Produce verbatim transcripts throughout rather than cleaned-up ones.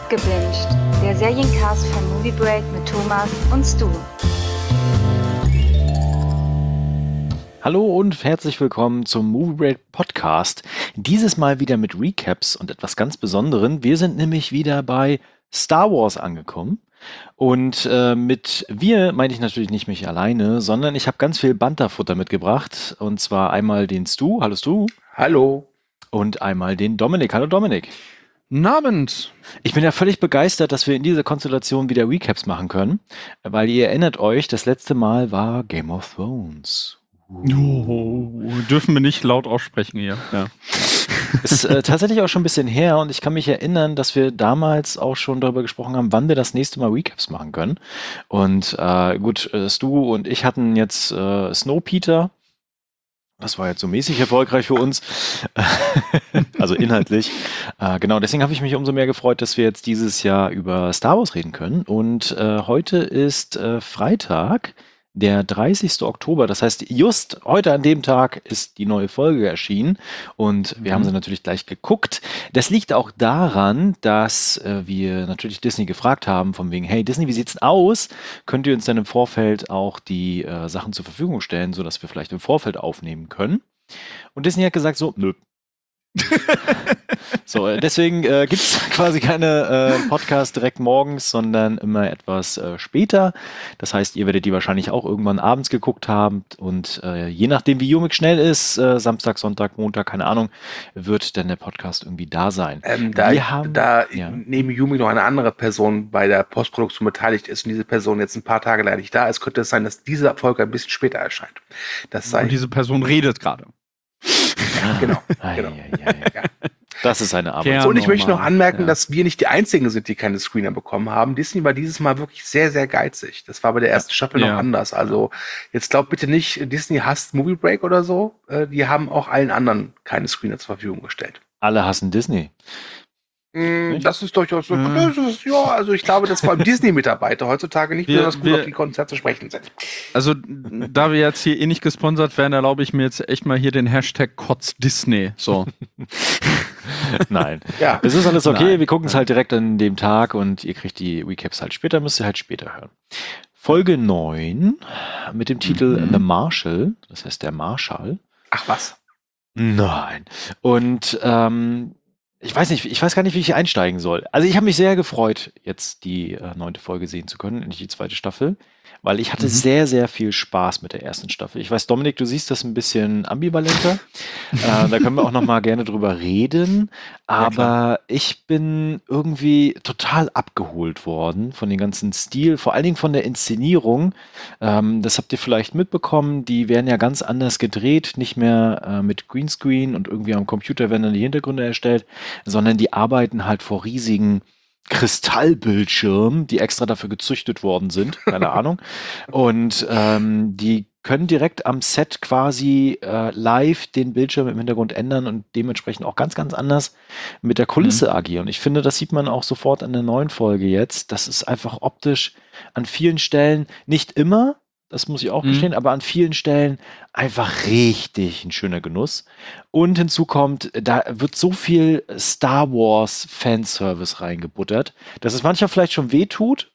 Gebinged, der Seriencast von Movie Break mit Thomas und Stu. Hallo und herzlich willkommen zum Movie Break Podcast. Dieses Mal wieder mit Recaps und etwas ganz Besonderem. Wir sind nämlich wieder bei Star Wars angekommen. Und äh, mit wir meine ich natürlich nicht mich alleine, sondern ich habe ganz viel Banterfutter mitgebracht. Und zwar einmal den Stu. Hallo Stu. Hallo. Und einmal den Dominik. Hallo Dominik. Guten Abend. Ich bin ja völlig begeistert, dass wir in dieser Konstellation wieder Recaps machen können, weil ihr erinnert euch, das letzte Mal war Game of Thrones. Oh, dürfen wir nicht laut aussprechen hier. Ja. Ist äh, tatsächlich auch schon ein bisschen her und ich kann mich erinnern, dass wir damals auch schon darüber gesprochen haben, wann wir das nächste Mal Recaps machen können. Und äh, gut, äh, Stu und ich hatten jetzt äh, Snowpeter. Das war jetzt so mäßig erfolgreich für uns, also inhaltlich. Äh, genau, deswegen habe ich mich umso mehr gefreut, dass wir jetzt dieses Jahr über Star Wars reden können. Und äh, heute ist äh, Freitag, der dreißigste Oktober. Das heißt, just heute an dem Tag ist die neue Folge erschienen und wir mhm. haben sie natürlich gleich geguckt. Das liegt auch daran, dass äh, wir natürlich Disney gefragt haben, von wegen, hey Disney, wie sieht's denn aus? Könnt ihr uns dann im Vorfeld auch die äh, Sachen zur Verfügung stellen, sodass wir vielleicht im Vorfeld aufnehmen können? Und Disney hat gesagt so, nö. So, deswegen äh, gibt es quasi keine äh, Podcast direkt morgens, sondern immer etwas äh, später. Das heißt, ihr werdet die wahrscheinlich auch irgendwann abends geguckt haben und äh, je nachdem, wie Jumik schnell ist, äh, Samstag, Sonntag, Montag, keine Ahnung, wird dann der Podcast irgendwie da sein. Ähm, da Wir haben, da ja. neben Jumik noch eine andere Person bei der Postproduktion beteiligt ist und diese Person jetzt ein paar Tage leider nicht da ist, könnte es sein, dass diese Folge ein bisschen später erscheint. Das sei und diese Person redet gerade. Ja, genau. Ah, genau. ja, ja, ja. Das ist eine Arbeit. Ja, so, und ich möchte noch anmerken, ja. dass wir nicht die Einzigen sind, die keine Screener bekommen haben. Disney war dieses Mal wirklich sehr, sehr geizig. Das war bei der ersten Staffel ja. noch anders. Also jetzt glaubt bitte nicht, Disney hasst Movie Break oder so. Die haben auch allen anderen keine Screener zur Verfügung gestellt. Alle hassen Disney. Mm, das ist durchaus so. Mhm. Das ist, ja, also ich glaube, dass vor allem Disney-Mitarbeiter heutzutage nicht Wir- besonders gut wir- auf die Konzerte zu sprechen sind. Also, da wir jetzt hier eh nicht gesponsert werden, erlaube ich mir jetzt echt mal hier den Hashtag Kotz Disney. So. Nein. Ja. Es ist alles okay, Nein. wir gucken es halt direkt an dem Tag und ihr kriegt die Recaps halt später, müsst ihr halt später hören. Folge neun mit dem Titel Mhm. The Marshal, das heißt der Marschall. Ach was. Nein. Und ähm, ich weiß nicht, ich weiß gar nicht, wie ich hier einsteigen soll. Also ich habe mich sehr gefreut, jetzt die äh, neunte Folge sehen zu können, endlich die zweite Staffel, weil ich hatte Mhm. sehr, sehr viel Spaß mit der ersten Staffel. Ich weiß, Dominik, du siehst das ein bisschen ambivalenter. äh, da können wir auch noch mal gerne drüber reden. Aber ich bin irgendwie total abgeholt worden von dem ganzen Stil, vor allen Dingen von der Inszenierung. Ähm, das habt ihr vielleicht mitbekommen, die werden ja ganz anders gedreht, nicht mehr äh, mit Greenscreen und irgendwie am Computer werden dann die Hintergründe erstellt, sondern die arbeiten halt vor riesigen Kristallbildschirmen, die extra dafür gezüchtet worden sind, keine Ahnung. Und ähm, die können direkt am Set quasi äh, live den Bildschirm im Hintergrund ändern und dementsprechend auch ganz, ganz anders mit der Kulisse agieren. Ich finde, das sieht man auch sofort an der neuen Folge jetzt. Das ist einfach optisch an vielen Stellen, nicht immer, das muss ich auch Mhm. gestehen, aber an vielen Stellen einfach richtig ein schöner Genuss. Und hinzu kommt, da wird so viel Star Wars Fanservice reingebuttert, dass es manchmal vielleicht schon wehtut,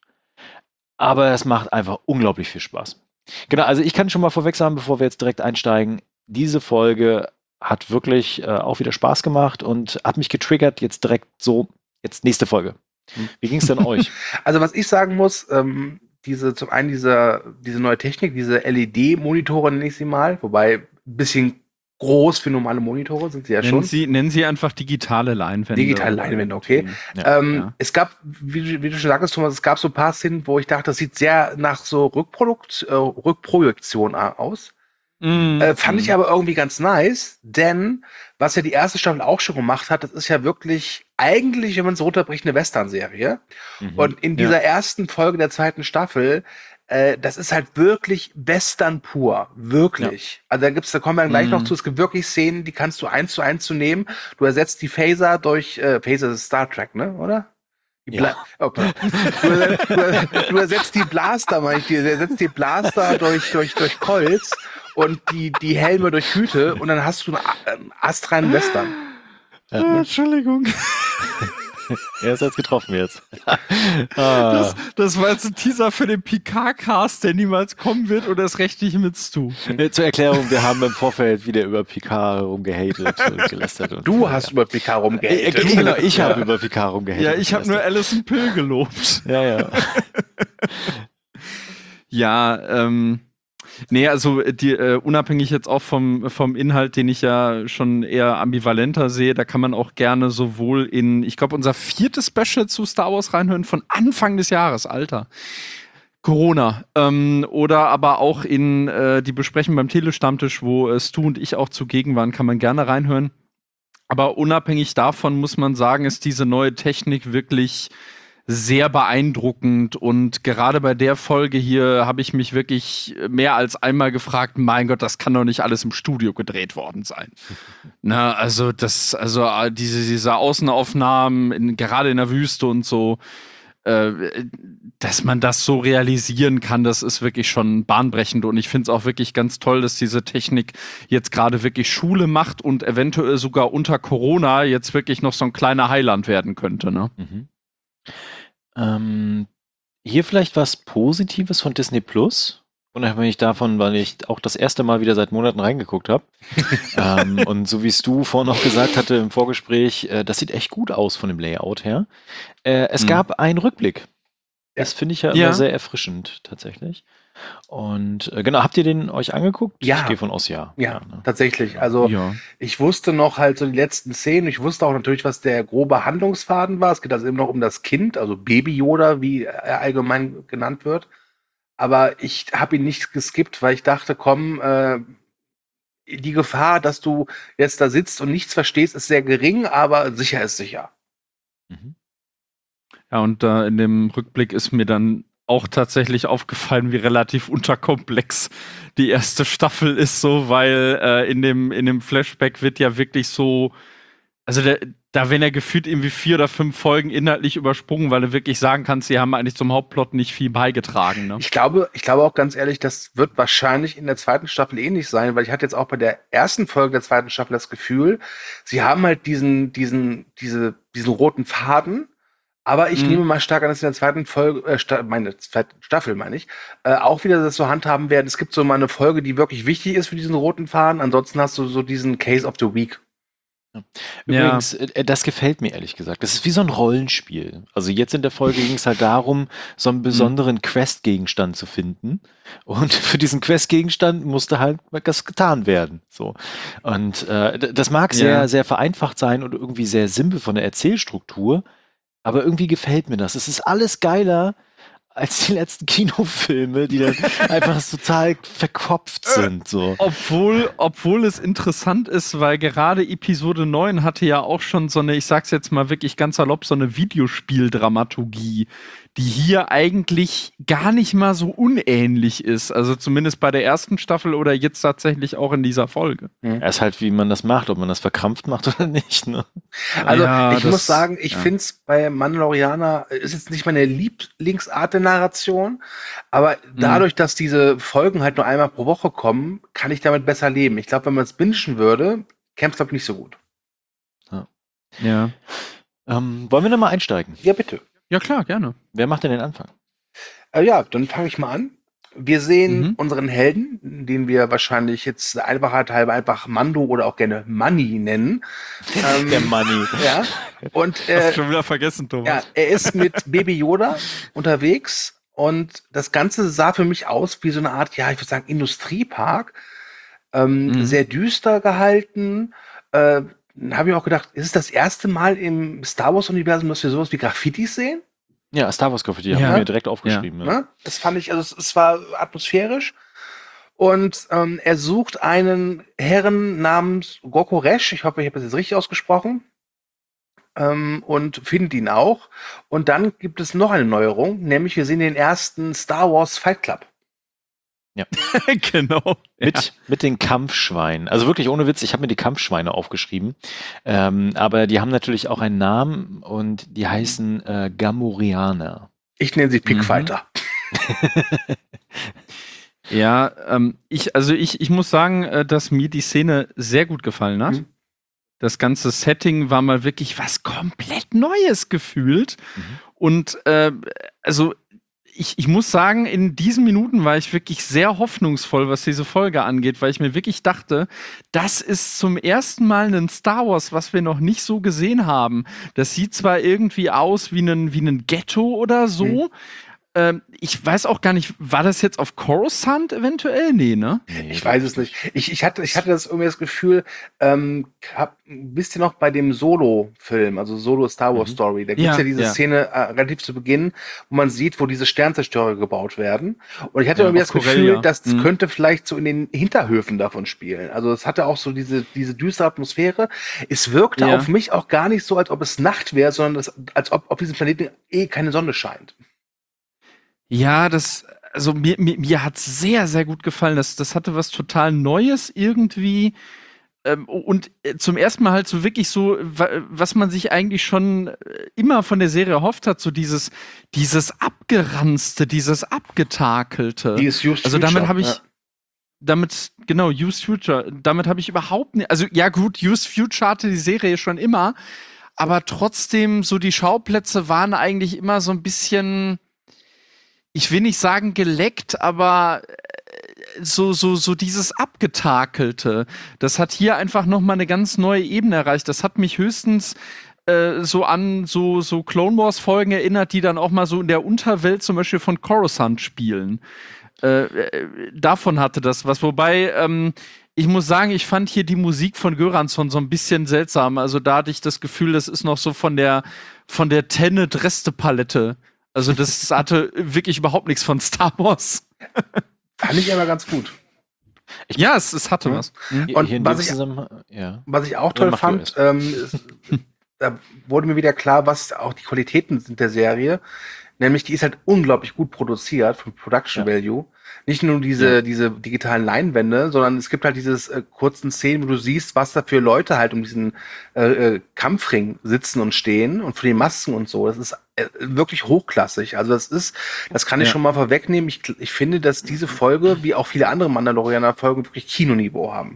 aber es macht einfach unglaublich viel Spaß. Genau, also ich kann schon mal vorweg sagen, bevor wir jetzt direkt einsteigen, diese Folge hat wirklich äh, auch wieder Spaß gemacht und hat mich getriggert, jetzt direkt so, jetzt nächste Folge. Wie ging es denn euch? Also was ich sagen muss, ähm, diese zum einen diese, diese neue Technik, diese L E D-Monitore nenne ich sie mal, wobei ein bisschen groß für normale Monitore sind sie ja Nennen schon. Sie, nennen Sie einfach digitale Leinwände. Digitale Leinwände, okay. Ja, ähm, ja. Es gab, wie, du- wie du schon sagtest, Thomas, es gab so ein paar Szenen, wo ich dachte, das sieht sehr nach so Rückprodukt, äh, Rückprojektion a- aus. Mhm. Äh, fand ich aber irgendwie ganz nice, denn was ja die erste Staffel auch schon gemacht hat, das ist ja wirklich eigentlich, wenn man es runterbricht, eine Western-Serie. Mhm. Und in dieser ersten Folge der zweiten Staffel, äh, das ist halt wirklich Western pur. Wirklich. Also da gibt's, da kommen wir dann gleich Mhm. noch zu, es gibt wirklich Szenen, die kannst du eins zu eins zu nehmen. Du ersetzt die Phaser durch, äh, Phaser ist Star Trek, ne, oder? Die Bla- okay. du, ersetzt, du, du ersetzt die Blaster, meine ich, du ersetzt die Blaster durch, durch, durch Colts und die, die Helme durch Hüte und dann hast du einen, einen astreinen Western. Ja. Entschuldigung. Er ist jetzt getroffen jetzt. ah. Das, das war jetzt ein Teaser für den Picard-Cast, der niemals kommen wird, oder ist rechtlich mit Stu? Äh, Zur Erklärung, wir haben im Vorfeld wieder über Picard rumgehatet und gelästert. Und Du hast über Picard äh, rumgehatet. genau, ich habe über Picard rumgehatet. Ja, und ich habe nur gelästert. Alison Pill gelobt. Ja, ja. Ja, ähm, nee, also die, äh, unabhängig jetzt auch vom, vom Inhalt, den ich ja schon eher ambivalenter sehe, da kann man auch gerne sowohl in, ich glaube, unser viertes Special zu Star Wars reinhören von Anfang des Jahres, Alter. Corona. Ähm, oder aber auch in äh, die Besprechung beim Telestammtisch, wo äh, Stu und ich auch zugegen waren, kann man gerne reinhören. Aber unabhängig davon muss man sagen, ist diese neue Technik wirklich sehr beeindruckend, und gerade bei der Folge hier habe ich mich wirklich mehr als einmal gefragt, mein Gott, das kann doch nicht alles im Studio gedreht worden sein. Na, also das, also äh, diese, diese Außenaufnahmen, in, gerade in der Wüste und so, äh, dass man das so realisieren kann, das ist wirklich schon bahnbrechend, und ich finde es auch wirklich ganz toll, dass diese Technik jetzt gerade wirklich Schule macht und eventuell sogar unter Corona jetzt wirklich noch so ein kleiner Heiland werden könnte, ne? Mhm. Ähm, hier vielleicht was Positives von Disney Plus, unabhängig davon, weil ich auch das erste Mal wieder seit Monaten reingeguckt habe. ähm, und so wie es du vorhin noch gesagt hatte im Vorgespräch, äh, das sieht echt gut aus von dem Layout her. Äh, es Mhm. gab einen Rückblick. Das Ja. finde ich ja immer Ja. sehr erfrischend, tatsächlich. Und äh, genau, habt ihr den euch angeguckt? Ja. Ich gehe von aus, ja. Ja, ne? tatsächlich. Also Ja. ich wusste noch halt so die letzten Szenen. Ich wusste auch natürlich, was der grobe Handlungsfaden war. Es geht also eben noch um das Kind, also Baby Yoda, wie er allgemein genannt wird. Aber ich habe ihn nicht geskippt, weil ich dachte, komm, äh, die Gefahr, dass du jetzt da sitzt und nichts verstehst, ist sehr gering, aber sicher ist sicher. Mhm. Ja, und da in dem Rückblick ist mir dann auch tatsächlich aufgefallen, wie relativ unterkomplex die erste Staffel ist, so, weil äh, in dem, in dem Flashback wird ja wirklich so, also der, da werden ja gefühlt irgendwie vier oder fünf Folgen inhaltlich übersprungen, weil du wirklich sagen kannst, sie haben eigentlich zum Hauptplot nicht viel beigetragen, ne? Ich glaube, ich glaube auch ganz ehrlich, das wird wahrscheinlich in der zweiten Staffel ähnlich sein, weil ich hatte jetzt auch bei der ersten Folge der zweiten Staffel das Gefühl, sie haben halt diesen, diesen, diese, diesen roten Faden. Aber ich Mhm. nehme mal stark an, dass in der zweiten Folge, äh, Sta meine zweite Staffel, meine ich, äh, auch wieder das so handhaben werden. Es gibt so mal eine Folge, die wirklich wichtig ist für diesen roten Faden. Ansonsten hast du so diesen Case of the Week. Übrigens, äh, das gefällt mir ehrlich gesagt. Das ist wie so ein Rollenspiel. Also jetzt in der Folge ging es halt darum, so einen besonderen Quest-Gegenstand zu finden. Und für diesen Quest-Gegenstand musste halt was getan werden. So. Und äh, d- das mag sehr, Ja. sehr vereinfacht sein und irgendwie sehr simpel von der Erzählstruktur. Aber irgendwie gefällt mir das. Es ist alles geiler als die letzten Kinofilme, die dann einfach total verkopft sind. So. Obwohl, obwohl es interessant ist, weil gerade Episode neun hatte ja auch schon so eine, ich sag's jetzt mal wirklich ganz salopp, so eine Videospieldramaturgie, die hier eigentlich gar nicht mal so unähnlich ist. Also zumindest bei der ersten Staffel oder jetzt tatsächlich auch in dieser Folge. Er ist halt, wie man das macht, ob man das verkrampft macht oder nicht. Ne? Also Ja, ich das- muss sagen, ich ja. finde es bei Mandalorianer, äh, ist jetzt nicht meine Lieblingsart der Narration, aber dadurch, dass diese Folgen halt nur einmal pro Woche kommen, kann ich damit besser leben. Ich glaube, wenn man es bingen würde, käme es, glaube ich, nicht so gut. Ja. Ähm, wollen wir nochmal einsteigen? Ja, bitte. Ja, klar, gerne. Wer macht denn den Anfang? Äh, ja, dann fange ich mal an. Wir sehen Mhm. unseren Helden, den wir wahrscheinlich jetzt der Einfachheit halber einfach Mando oder auch gerne Money nennen. Ähm, Der Money. Ja. Und Hast äh, du schon wieder vergessen, Thomas. ja, er ist mit Baby Yoda unterwegs und das Ganze sah für mich aus wie so eine Art, ja, ich würde sagen, Industriepark. Ähm, Mhm. Sehr düster gehalten. Äh, dann habe ich auch gedacht, ist es das erste Mal im Star Wars-Universum, dass wir sowas wie Graffitis sehen? Ja, Star Wars Graffiti, Ja. haben wir mir direkt aufgeschrieben. Ja. Ne? Das fand ich, also es, es war atmosphärisch. Und ähm, er sucht einen Herren namens Goko Resh, ich hoffe, ich habe das jetzt richtig ausgesprochen, ähm, und findet ihn auch. Und dann gibt es noch eine Neuerung, nämlich wir sehen den ersten Star Wars Fight Club. Genau. Mit, mit den Kampfschweinen. Also wirklich ohne Witz, ich habe mir die Kampfschweine aufgeschrieben. Ähm, aber die haben natürlich auch einen Namen und die heißen äh, Gamorreaner. Ich nenne sie Mhm. Pickfighter. Ja, ähm, ich, also ich, ich muss sagen, äh, dass mir die Szene sehr gut gefallen hat. Mhm. das ganze Setting war mal wirklich was komplett Neues gefühlt. Mhm. Und äh, also ich, ich muss sagen, in diesen Minuten war ich wirklich sehr hoffnungsvoll, was diese Folge angeht, weil ich mir wirklich dachte, das ist zum ersten Mal ein Star Wars, was wir noch nicht so gesehen haben. Das sieht zwar irgendwie aus wie ein, wie ein Ghetto oder so, mhm. Ähm, ich weiß auch gar nicht, war das jetzt auf Coruscant eventuell? Nee, ne? Ich weiß es nicht. Ich, ich, hatte, ich hatte das irgendwie das Gefühl, ähm, hab, wisst ihr noch bei dem Solo-Film, also Solo Star Wars mhm. Story, da gibt's ja, ja diese ja. Szene äh, relativ zu Beginn, wo man sieht, wo diese Sternzerstörer gebaut werden. Und ich hatte ja, irgendwie das Corellia. Gefühl, das mhm. könnte vielleicht so in den Hinterhöfen davon spielen. Also es hatte auch so diese, diese düstere Atmosphäre. Es wirkte ja. auf mich auch gar nicht so, als ob es Nacht wäre, sondern das, als ob auf diesem Planeten eh keine Sonne scheint. Ja, das, also mir, mir, mir hat's sehr, sehr gut gefallen. Das, das hatte was total Neues irgendwie. Ähm, und zum ersten Mal halt so wirklich so, was man sich eigentlich schon immer von der Serie erhofft hat, so dieses, dieses Abgeranzte, dieses Abgetakelte. Dieses Used also damit habe ich, ja. damit, genau, Used Future, damit habe ich überhaupt nicht, also ja gut, Used Future hatte die Serie schon immer, aber trotzdem so die Schauplätze waren eigentlich immer so ein bisschen, ich will nicht sagen geleckt, aber so, so, so dieses Abgetakelte, das hat hier einfach nochmal eine ganz neue Ebene erreicht. Das hat mich höchstens äh, so an so, so Clone Wars Folgen erinnert, die dann auch mal so in der Unterwelt zum Beispiel von Coruscant spielen. Äh, äh, davon hatte das was. Wobei, ähm, ich muss sagen, ich fand hier die Musik von Göransson so ein bisschen seltsam. Also da hatte ich das Gefühl, das ist noch so von der, von der Tenet-Reste-Palette. Also das hatte wirklich überhaupt nichts von Star Wars. Fand ich aber ganz gut. Ich ja, es, es hatte ja. was. Mhm. Und was ich, ja. was ich auch toll ja, fand, ähm, ist, da wurde mir wieder klar, was auch die Qualitäten sind der Serie. Nämlich, die ist halt unglaublich gut produziert vom Production ja. Value. Nicht nur diese, ja. diese digitalen Leinwände, sondern es gibt halt dieses äh, kurzen Szenen, wo du siehst, was da für Leute halt um diesen äh, Kampfring sitzen und stehen und für die Masken und so. Das ist äh, wirklich hochklassig. Also das ist, das kann ich ja. schon mal vorwegnehmen. Ich, ich finde, dass diese Folge, wie auch viele andere Mandalorianer-Folgen, wirklich Kinoniveau haben.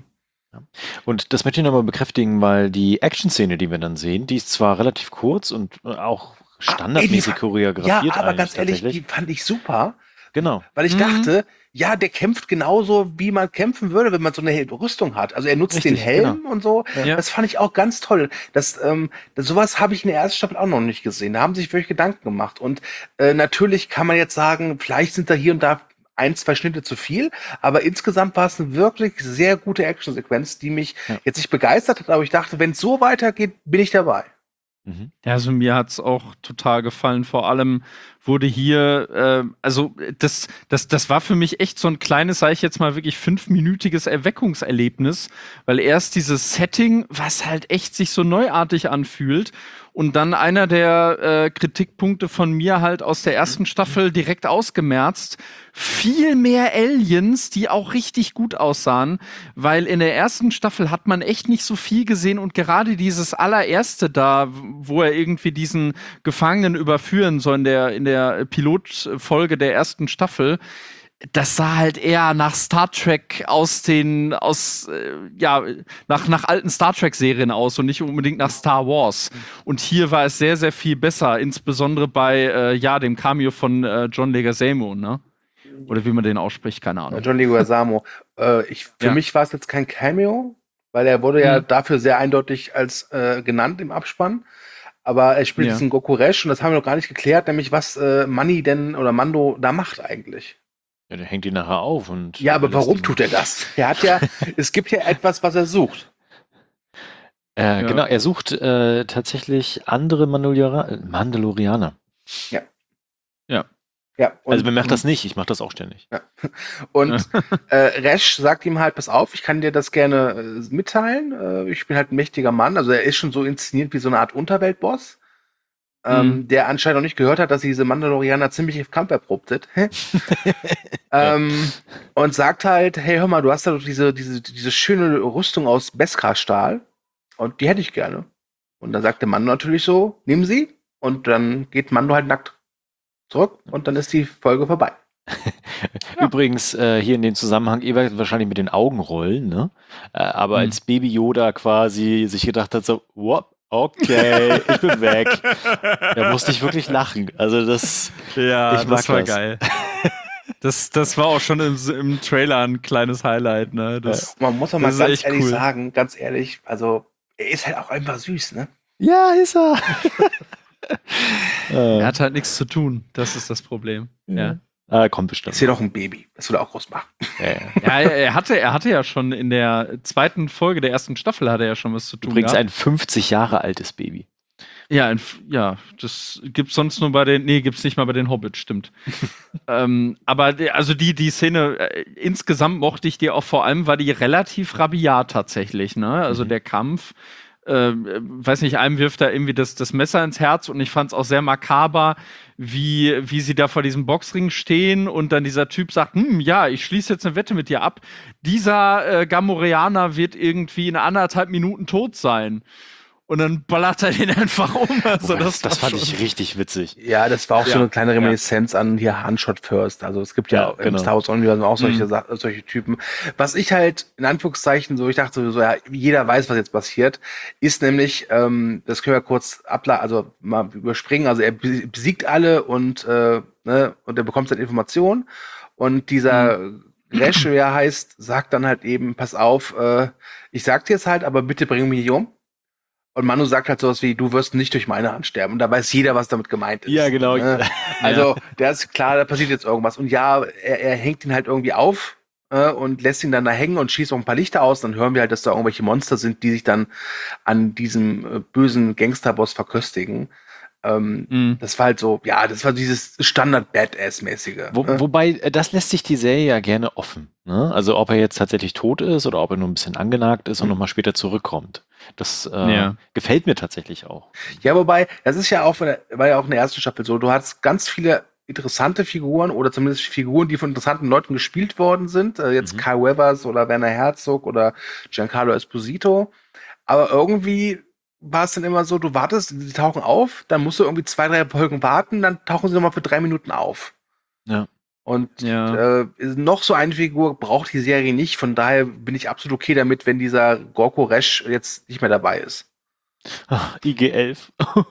Und das möchte ich nochmal bekräftigen, weil die Action-Szene, die wir dann sehen, die ist zwar relativ kurz und auch standardmäßig ah, choreografiert. Ja, aber ganz ehrlich, die fand ich super. Genau. Weil ich mhm. dachte, ja, der kämpft genauso, wie man kämpfen würde, wenn man so eine Rüstung hat. Also er nutzt Richtig, den Helm genau. und so. Ja. Das fand ich auch ganz toll. Das, ähm, das, sowas habe ich in der ersten Staffel auch noch nicht gesehen. Da haben sich wirklich Gedanken gemacht. Und äh, natürlich kann man jetzt sagen, vielleicht sind da hier und da ein, zwei Schnitte zu viel, aber insgesamt war es eine wirklich sehr gute Actionsequenz, die mich ja. jetzt nicht begeistert hat, aber ich dachte, wenn es so weitergeht, bin ich dabei. Ja, also mir hat's auch total gefallen. Vor allem wurde hier, äh, also das, das, das war für mich echt so ein kleines, sage ich jetzt mal wirklich fünfminütiges Erweckungserlebnis, weil erst dieses Setting, was halt echt sich so neuartig anfühlt, und dann einer der äh, Kritikpunkte von mir halt aus der ersten Staffel direkt ausgemerzt. Viel mehr Aliens, die auch richtig gut aussahen, weil in der ersten Staffel hat man echt nicht so viel gesehen und gerade dieses allererste da, wo er irgendwie diesen Gefangenen überführen soll in der, in der Pilotfolge der ersten Staffel, das sah halt eher nach Star Trek aus den, aus, äh, ja, nach, nach alten Star Trek-Serien aus und nicht unbedingt nach Star Wars. Und hier war es sehr, sehr viel besser, insbesondere bei, äh, ja, dem Cameo von äh, John Leguizamo, ne? Oder wie man den ausspricht, keine Ahnung. John Leguizamo. äh, ich, für ja. mich war es jetzt kein Cameo, weil er wurde ja hm. dafür sehr eindeutig als äh, genannt im Abspann. Aber er spielt ja. diesen Goku Resh und das haben wir noch gar nicht geklärt, nämlich was äh, Manny denn oder Mando da macht eigentlich. Ja, der hängt ihn nachher auf und. Ja, aber warum tut er das? Er hat ja, es gibt ja etwas, was er sucht. Äh, ja. Genau, er sucht äh, tatsächlich andere Mandalorianer. Mandalorianer. Ja. Ja. Ja, und, also, wer macht das nicht? Ich mache das auch ständig. Ja. Und äh, Resh sagt ihm halt, pass auf, ich kann dir das gerne äh, mitteilen. Äh, ich bin halt ein mächtiger Mann. Also, er ist schon so inszeniert wie so eine Art Unterweltboss. Ähm, mhm. Der anscheinend noch nicht gehört hat, dass diese Mandalorianer ziemlich auf Kampf erprobt sind. ähm, und sagt halt, hey, hör mal, du hast da doch diese, diese, diese schöne Rüstung aus Beskar-Stahl und die hätte ich gerne. Und dann sagt der Mando natürlich so, nimm sie und dann geht Mando halt nackt zurück und dann ist die Folge vorbei. Übrigens, äh, hier in dem Zusammenhang, ihr werdet wahrscheinlich mit den Augen rollen, ne? Äh, aber Hm. als Baby Yoda quasi sich gedacht hat, so, whoop, okay, ich bin weg. Da musste ich wirklich lachen. Also das, Ja, ich mag das war das. geil. Das, das war auch schon im, im Trailer ein kleines Highlight, ne? Das, Man muss doch mal das ist ganz echt ehrlich cool. sagen, ganz ehrlich, also er ist halt auch einfach süß, ne? Ja, ist er. Er äh, hat halt nichts zu tun. Das ist das Problem. Ja. ah, kommt bestimmt. Ist hier doch ein Baby. Das will er auch groß machen. Ja, ja. Ja, er er hatte, er hatte ja schon in der zweiten Folge der ersten Staffel hatte er ja schon was zu tun Übrigens gehabt. ein fünfzig Jahre altes Baby. Ja, ein, F- ja, das gibt's sonst nur bei den, nee, gibt's nicht mal bei den Hobbits, stimmt. ähm, aber die, also die, die Szene, äh, insgesamt mochte ich die auch vor allem, war die relativ rabiat tatsächlich, ne? Also Mhm. der Kampf, äh, weiß nicht, einem wirft da irgendwie das, das Messer ins Herz und ich fand's auch sehr makaber, wie, wie sie da vor diesem Boxring stehen und dann dieser Typ sagt, hm, ja, ich schließe jetzt eine Wette mit dir ab. Dieser äh, Gamorreaner wird irgendwie in anderthalb Minuten tot sein. Und dann ballert er den einfach um. Also Wobei, das, das war fand schon- ich richtig witzig. Ja, das war auch so Ja, eine kleine ja. Reminiszenz an hier Handshot First. Also es gibt ja, Ja, im genau. Star Wars Universum auch solche, Mhm. Sa- solche Typen. Was ich halt in Anführungszeichen so, ich dachte so, ja, jeder weiß, was jetzt passiert, ist nämlich, ähm, das können wir kurz abla also mal überspringen. Also er be- besiegt alle und äh, ne, und er bekommt seine Informationen und dieser Resch, wie er heißt, sagt dann halt eben, pass auf, äh, ich sag dir jetzt halt, aber bitte bring mich nicht um. Und Manu sagt halt sowas wie, du wirst nicht durch meine Hand sterben. Und da weiß jeder, was damit gemeint ist. Ja, genau. Ne? Also, der ist klar, da passiert jetzt irgendwas. Und ja, er, er hängt ihn halt irgendwie auf äh, und lässt ihn dann da hängen und schießt auch ein paar Lichter aus. Dann hören wir halt, dass da irgendwelche Monster sind, die sich dann an diesem äh, bösen Gangsterboss verköstigen. Ähm, Mhm. Das war halt so, ja, das war dieses Standard-Badass-mäßige. Wo, ne? wobei, äh, das lässt sich die Serie ja gerne offen. Ne? Also ob er jetzt tatsächlich tot ist oder ob er nur ein bisschen angenagt ist und Mhm. nochmal später zurückkommt. Das äh, Ja. gefällt mir tatsächlich auch. Ja, wobei, das ist ja auch, von der, war ja auch in der ersten Staffel so, du hast ganz viele interessante Figuren oder zumindest Figuren, die von interessanten Leuten gespielt worden sind. Äh, jetzt Mhm. Kyle Weathers oder Werner Herzog oder Giancarlo Esposito. Aber irgendwie war es dann immer so, du wartest, die tauchen auf, dann musst du irgendwie zwei, drei Folgen warten, dann tauchen sie nochmal für drei Minuten auf. Ja. Und Ja. äh, noch so eine Figur braucht die Serie nicht, von daher bin ich absolut okay damit, wenn dieser Gorko Resch jetzt nicht mehr dabei ist. Ach, I G elf.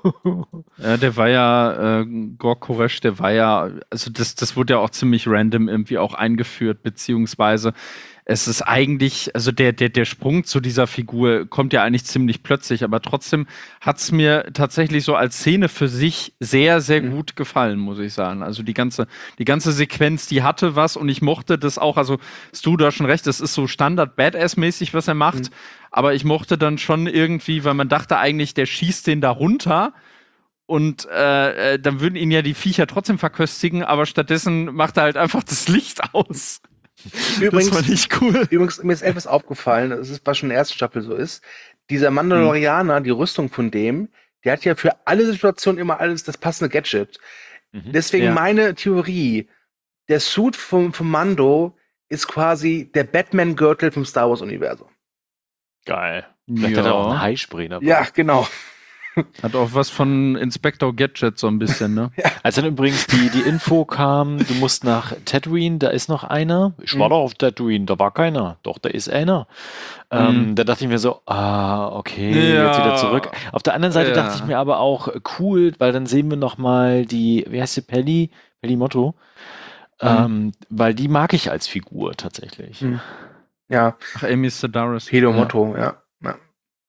Ja, der war ja, äh, Gorko Resch, der war ja, also das, das wurde ja auch ziemlich random irgendwie auch eingeführt, beziehungsweise es ist eigentlich, also der, der, der Sprung zu dieser Figur kommt ja eigentlich ziemlich plötzlich, aber trotzdem hat es mir tatsächlich so als Szene für sich sehr, sehr Mhm. gut gefallen, muss ich sagen. Also die ganze, die ganze Sequenz, die hatte was und ich mochte das auch, also Stu, du hast schon recht, das ist so Standard-Badass-mäßig, was er macht, Mhm. aber ich mochte dann schon irgendwie, weil man dachte eigentlich, der schießt den da runter und äh, äh, dann würden ihn ja die Viecher trotzdem verköstigen, aber stattdessen macht er halt einfach das Licht aus. Übrigens, das fand ich cool. Übrigens, mir ist etwas aufgefallen, das ist, was schon in der ersten Staffel so ist. Dieser Mandalorianer, die Rüstung von dem, der hat ja für alle Situationen immer alles das passende Gadget. Mhm. Deswegen Ja. meine Theorie, der Suit vom, vom Mando ist quasi der Batman-Gürtel vom Star Wars-Universum. Geil. Vielleicht hat er auch einen Haispray dabei. Ja, genau. Hat auch was von Inspector Gadget so ein bisschen, ne? Als dann übrigens die, die Info kam, du musst nach Tatooine, da ist noch einer. Ich war Mhm. doch auf Tatooine, da war keiner. Doch, da ist einer. Ähm, Mhm. da dachte ich mir so, ah, okay, Ja. jetzt wieder zurück. Auf der anderen Seite Ja. dachte ich mir aber auch, äh, cool, weil dann sehen wir noch mal die, wie heißt sie, Pelli? Pelli Motto. Mhm. Ähm, weil die mag ich als Figur tatsächlich. Mhm. Ja, Ach, Amy Sedaris. Pedo Ja. Motto, ja. ja.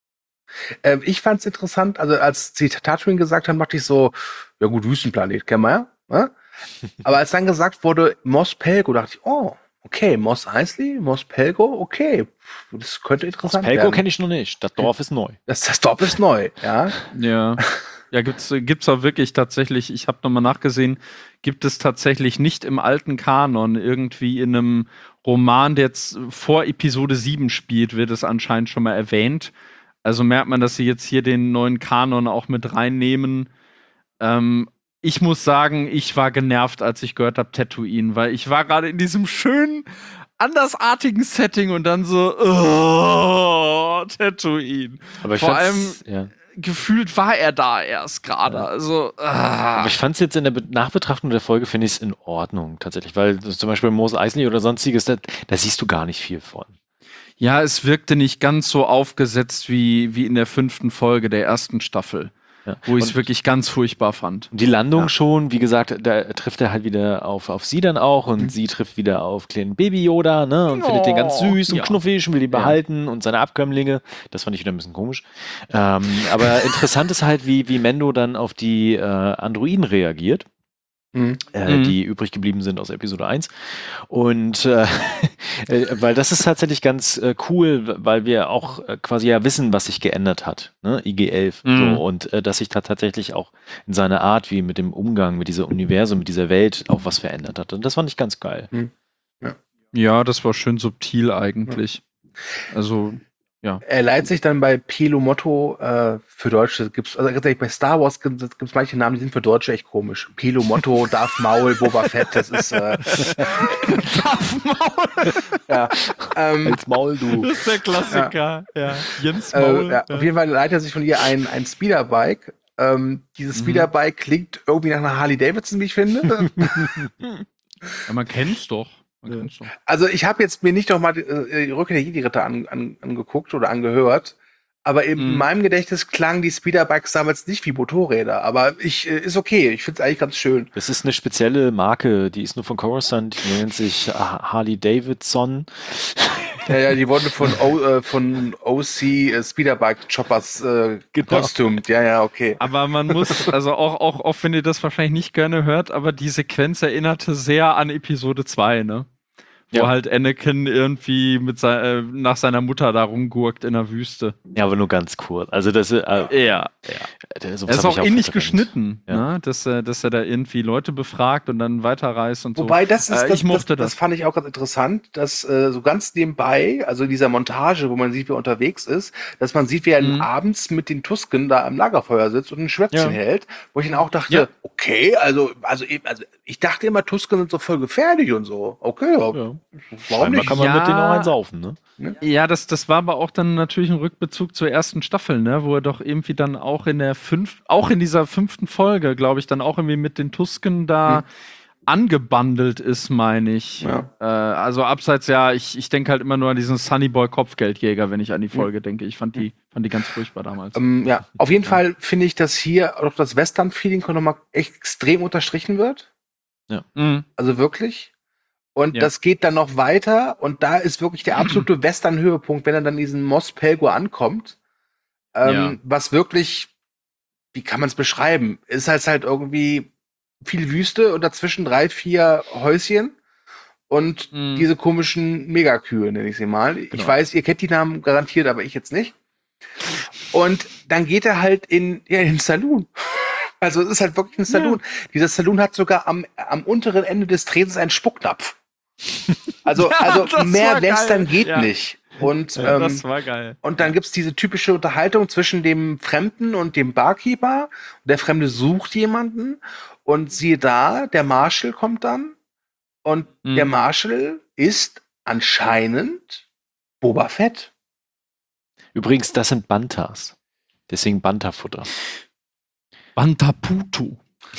Ähm, ich fand's interessant, also als sie Tatooine gesagt haben, dachte ich so, ja gut, Wüstenplanet, kennen wir ja. Ne? Aber als dann gesagt wurde, Mos Pelgo, dachte ich, oh, okay, Mos Eisley, Mos Pelgo, okay, das könnte Das interessant Pelko werden. kenne ich noch nicht. Das Dorf ist neu. Das, das Dorf ist neu, ja. Ja. Ja, gibt's, gibt's auch wirklich tatsächlich, ich habe nochmal nachgesehen, gibt es tatsächlich nicht im alten Kanon irgendwie in einem Roman, der jetzt vor Episode sieben spielt, wird es anscheinend schon mal erwähnt. Also merkt man, dass sie jetzt hier den neuen Kanon auch mit reinnehmen. Ähm, ich muss sagen, ich war genervt, als ich gehört habe Tatooine, weil ich war gerade in diesem schönen, andersartigen Setting und dann so, oh, Tatooine. Aber ich Vor fand's- ja. gefühlt war er da erst gerade. Also, ah. Aber ich fand es jetzt in der Be- Nachbetrachtung der Folge, finde ich es in Ordnung tatsächlich, weil das zum Beispiel Mos Eisley oder sonstiges, da, da siehst du gar nicht viel von. Ja, es wirkte nicht ganz so aufgesetzt wie, wie in der fünften Folge der ersten Staffel, Ja. wo ich es Und- wirklich ganz furchtbar fand. Und die Landung Ja. schon, wie gesagt, da trifft er halt wieder auf, auf sie dann auch und Mhm. sie trifft wieder auf kleinen Baby Yoda, ne, und findet den ganz süß und ja. knuffig und will ihn Ja. behalten und seine Abkömmlinge. Das fand ich wieder ein bisschen komisch. Ähm, aber interessant ist halt, wie, wie Mendo dann auf die äh, Androiden reagiert. Mhm. Äh, Mhm. die übrig geblieben sind aus Episode eins. Und äh, äh, weil das ist tatsächlich ganz äh, cool, weil wir auch äh, quasi ja wissen, was sich geändert hat, ne? I G elf. Mhm. So, und äh, dass sich da tatsächlich auch in seiner Art, wie mit dem Umgang mit dieser Universum, mit dieser Welt auch was verändert hat. Und das fand ich ganz geil. Ja, das war schön subtil eigentlich. Also, ja. Er leiht sich dann bei Pelo Motto äh, für Deutsche. Gibt's, also ganz ehrlich, bei Star Wars gibt es manche Namen, die sind für Deutsche echt komisch. Pelo Motto, Darth Maul, Boba Fett, das ist äh, Darth Maul! ja. Ähm, Als Maul, du. Das ist der Klassiker. Ja. Jens äh, Maul. ja, auf jeden Fall leiht er sich von ihr ein, ein Speederbike. Ähm, dieses Mhm. Speederbike klingt irgendwie nach einer Harley Davidson, wie ich finde. Ja, man kennt's doch. Man Ja. kennt's doch. Also ich habe jetzt mir nicht noch mal die, äh, die Rückkehr der Jedi-Ritter an, an, angeguckt oder angehört, aber in Mhm. meinem Gedächtnis klangen die Speederbikes damals nicht wie Motorräder, aber ich äh, ist okay, ich finde es eigentlich ganz schön. Das ist eine spezielle Marke, die ist nur von Coruscant, die nennt sich Ha- Harley Davidson. Ja, ja, die wurden von, o, äh, von O C äh, Speederbike Choppers äh, Genau. gekostümt. Ja, ja, okay. Aber man muss, also auch, auch, auch wenn ihr das wahrscheinlich nicht gerne hört, aber die Sequenz erinnerte sehr an Episode zwei, ne? Wo Ja. halt Anakin irgendwie mit sei, äh, nach seiner Mutter da rumgurkt in der Wüste. Ja, aber nur ganz kurz. Also das ist, äh, Ja, ja. das Er ist auch ähnlich verdrängt. geschnitten, Ja. ne? dass, er- dass er da irgendwie Leute befragt und dann weiterreist und so. Wobei, das ist, Äh, das, ich mochte das, das. das fand ich auch ganz interessant, dass äh, so ganz nebenbei, also in dieser Montage, wo man sieht, wer unterwegs ist, dass man sieht, wie er Mhm. abends mit den Tusken da am Lagerfeuer sitzt und ein Schwätzchen Ja. hält, wo ich dann auch dachte, Ja. okay, also, also, eben- also ich dachte immer, Tusken sind so voll gefährlich und so. Okay, ja, Ja. warum Scheinbar nicht? kann man Ja. mit denen auch einen saufen, ne? Ja, das, das war aber auch dann natürlich ein Rückbezug zur ersten Staffel, ne? Wo er doch irgendwie dann auch in der fünf, auch in dieser fünften Folge, glaube ich, dann auch irgendwie mit den Tusken da Hm. angebandelt ist, meine ich. Ja. Äh, also abseits, ja, ich, ich denke halt immer nur an diesen Sunnyboy Kopfgeldjäger, wenn ich an die Folge denke. Ich fand die, fand die ganz furchtbar damals. Ähm, ja, auf jeden Fall finde ich, dass hier auch das Western-Feeling nochmal extrem unterstrichen wird. Mhm. Also wirklich. Und Ja. das geht dann noch weiter und da ist wirklich der absolute Western-Höhepunkt, wenn er dann diesen Mos Pelgo ankommt. Ähm, Ja. Was wirklich, wie kann man es beschreiben? Ist halt halt irgendwie viel Wüste und dazwischen drei, vier Häuschen und Mhm. diese komischen Megakühe, nenne ich sie mal. Ich Genau. weiß, ihr kennt die Namen garantiert, aber ich jetzt nicht. Und dann geht er halt in, ja, in den Saloon. Also es ist halt wirklich ein Saloon. Dieser Saloon hat sogar am, am unteren Ende des Tretens einen Spucknapf. Also, also das mehr war geil. Western geht Ja. nicht. Und, Ja, ähm, das war geil. und dann gibt's diese typische Unterhaltung zwischen dem Fremden und dem Barkeeper. Der Fremde sucht jemanden und siehe da, der Marshall kommt dann und Mhm. der Marshall ist anscheinend Boba Fett. Übrigens, das sind Bantas. Deswegen Bantafutter. Bantaputu.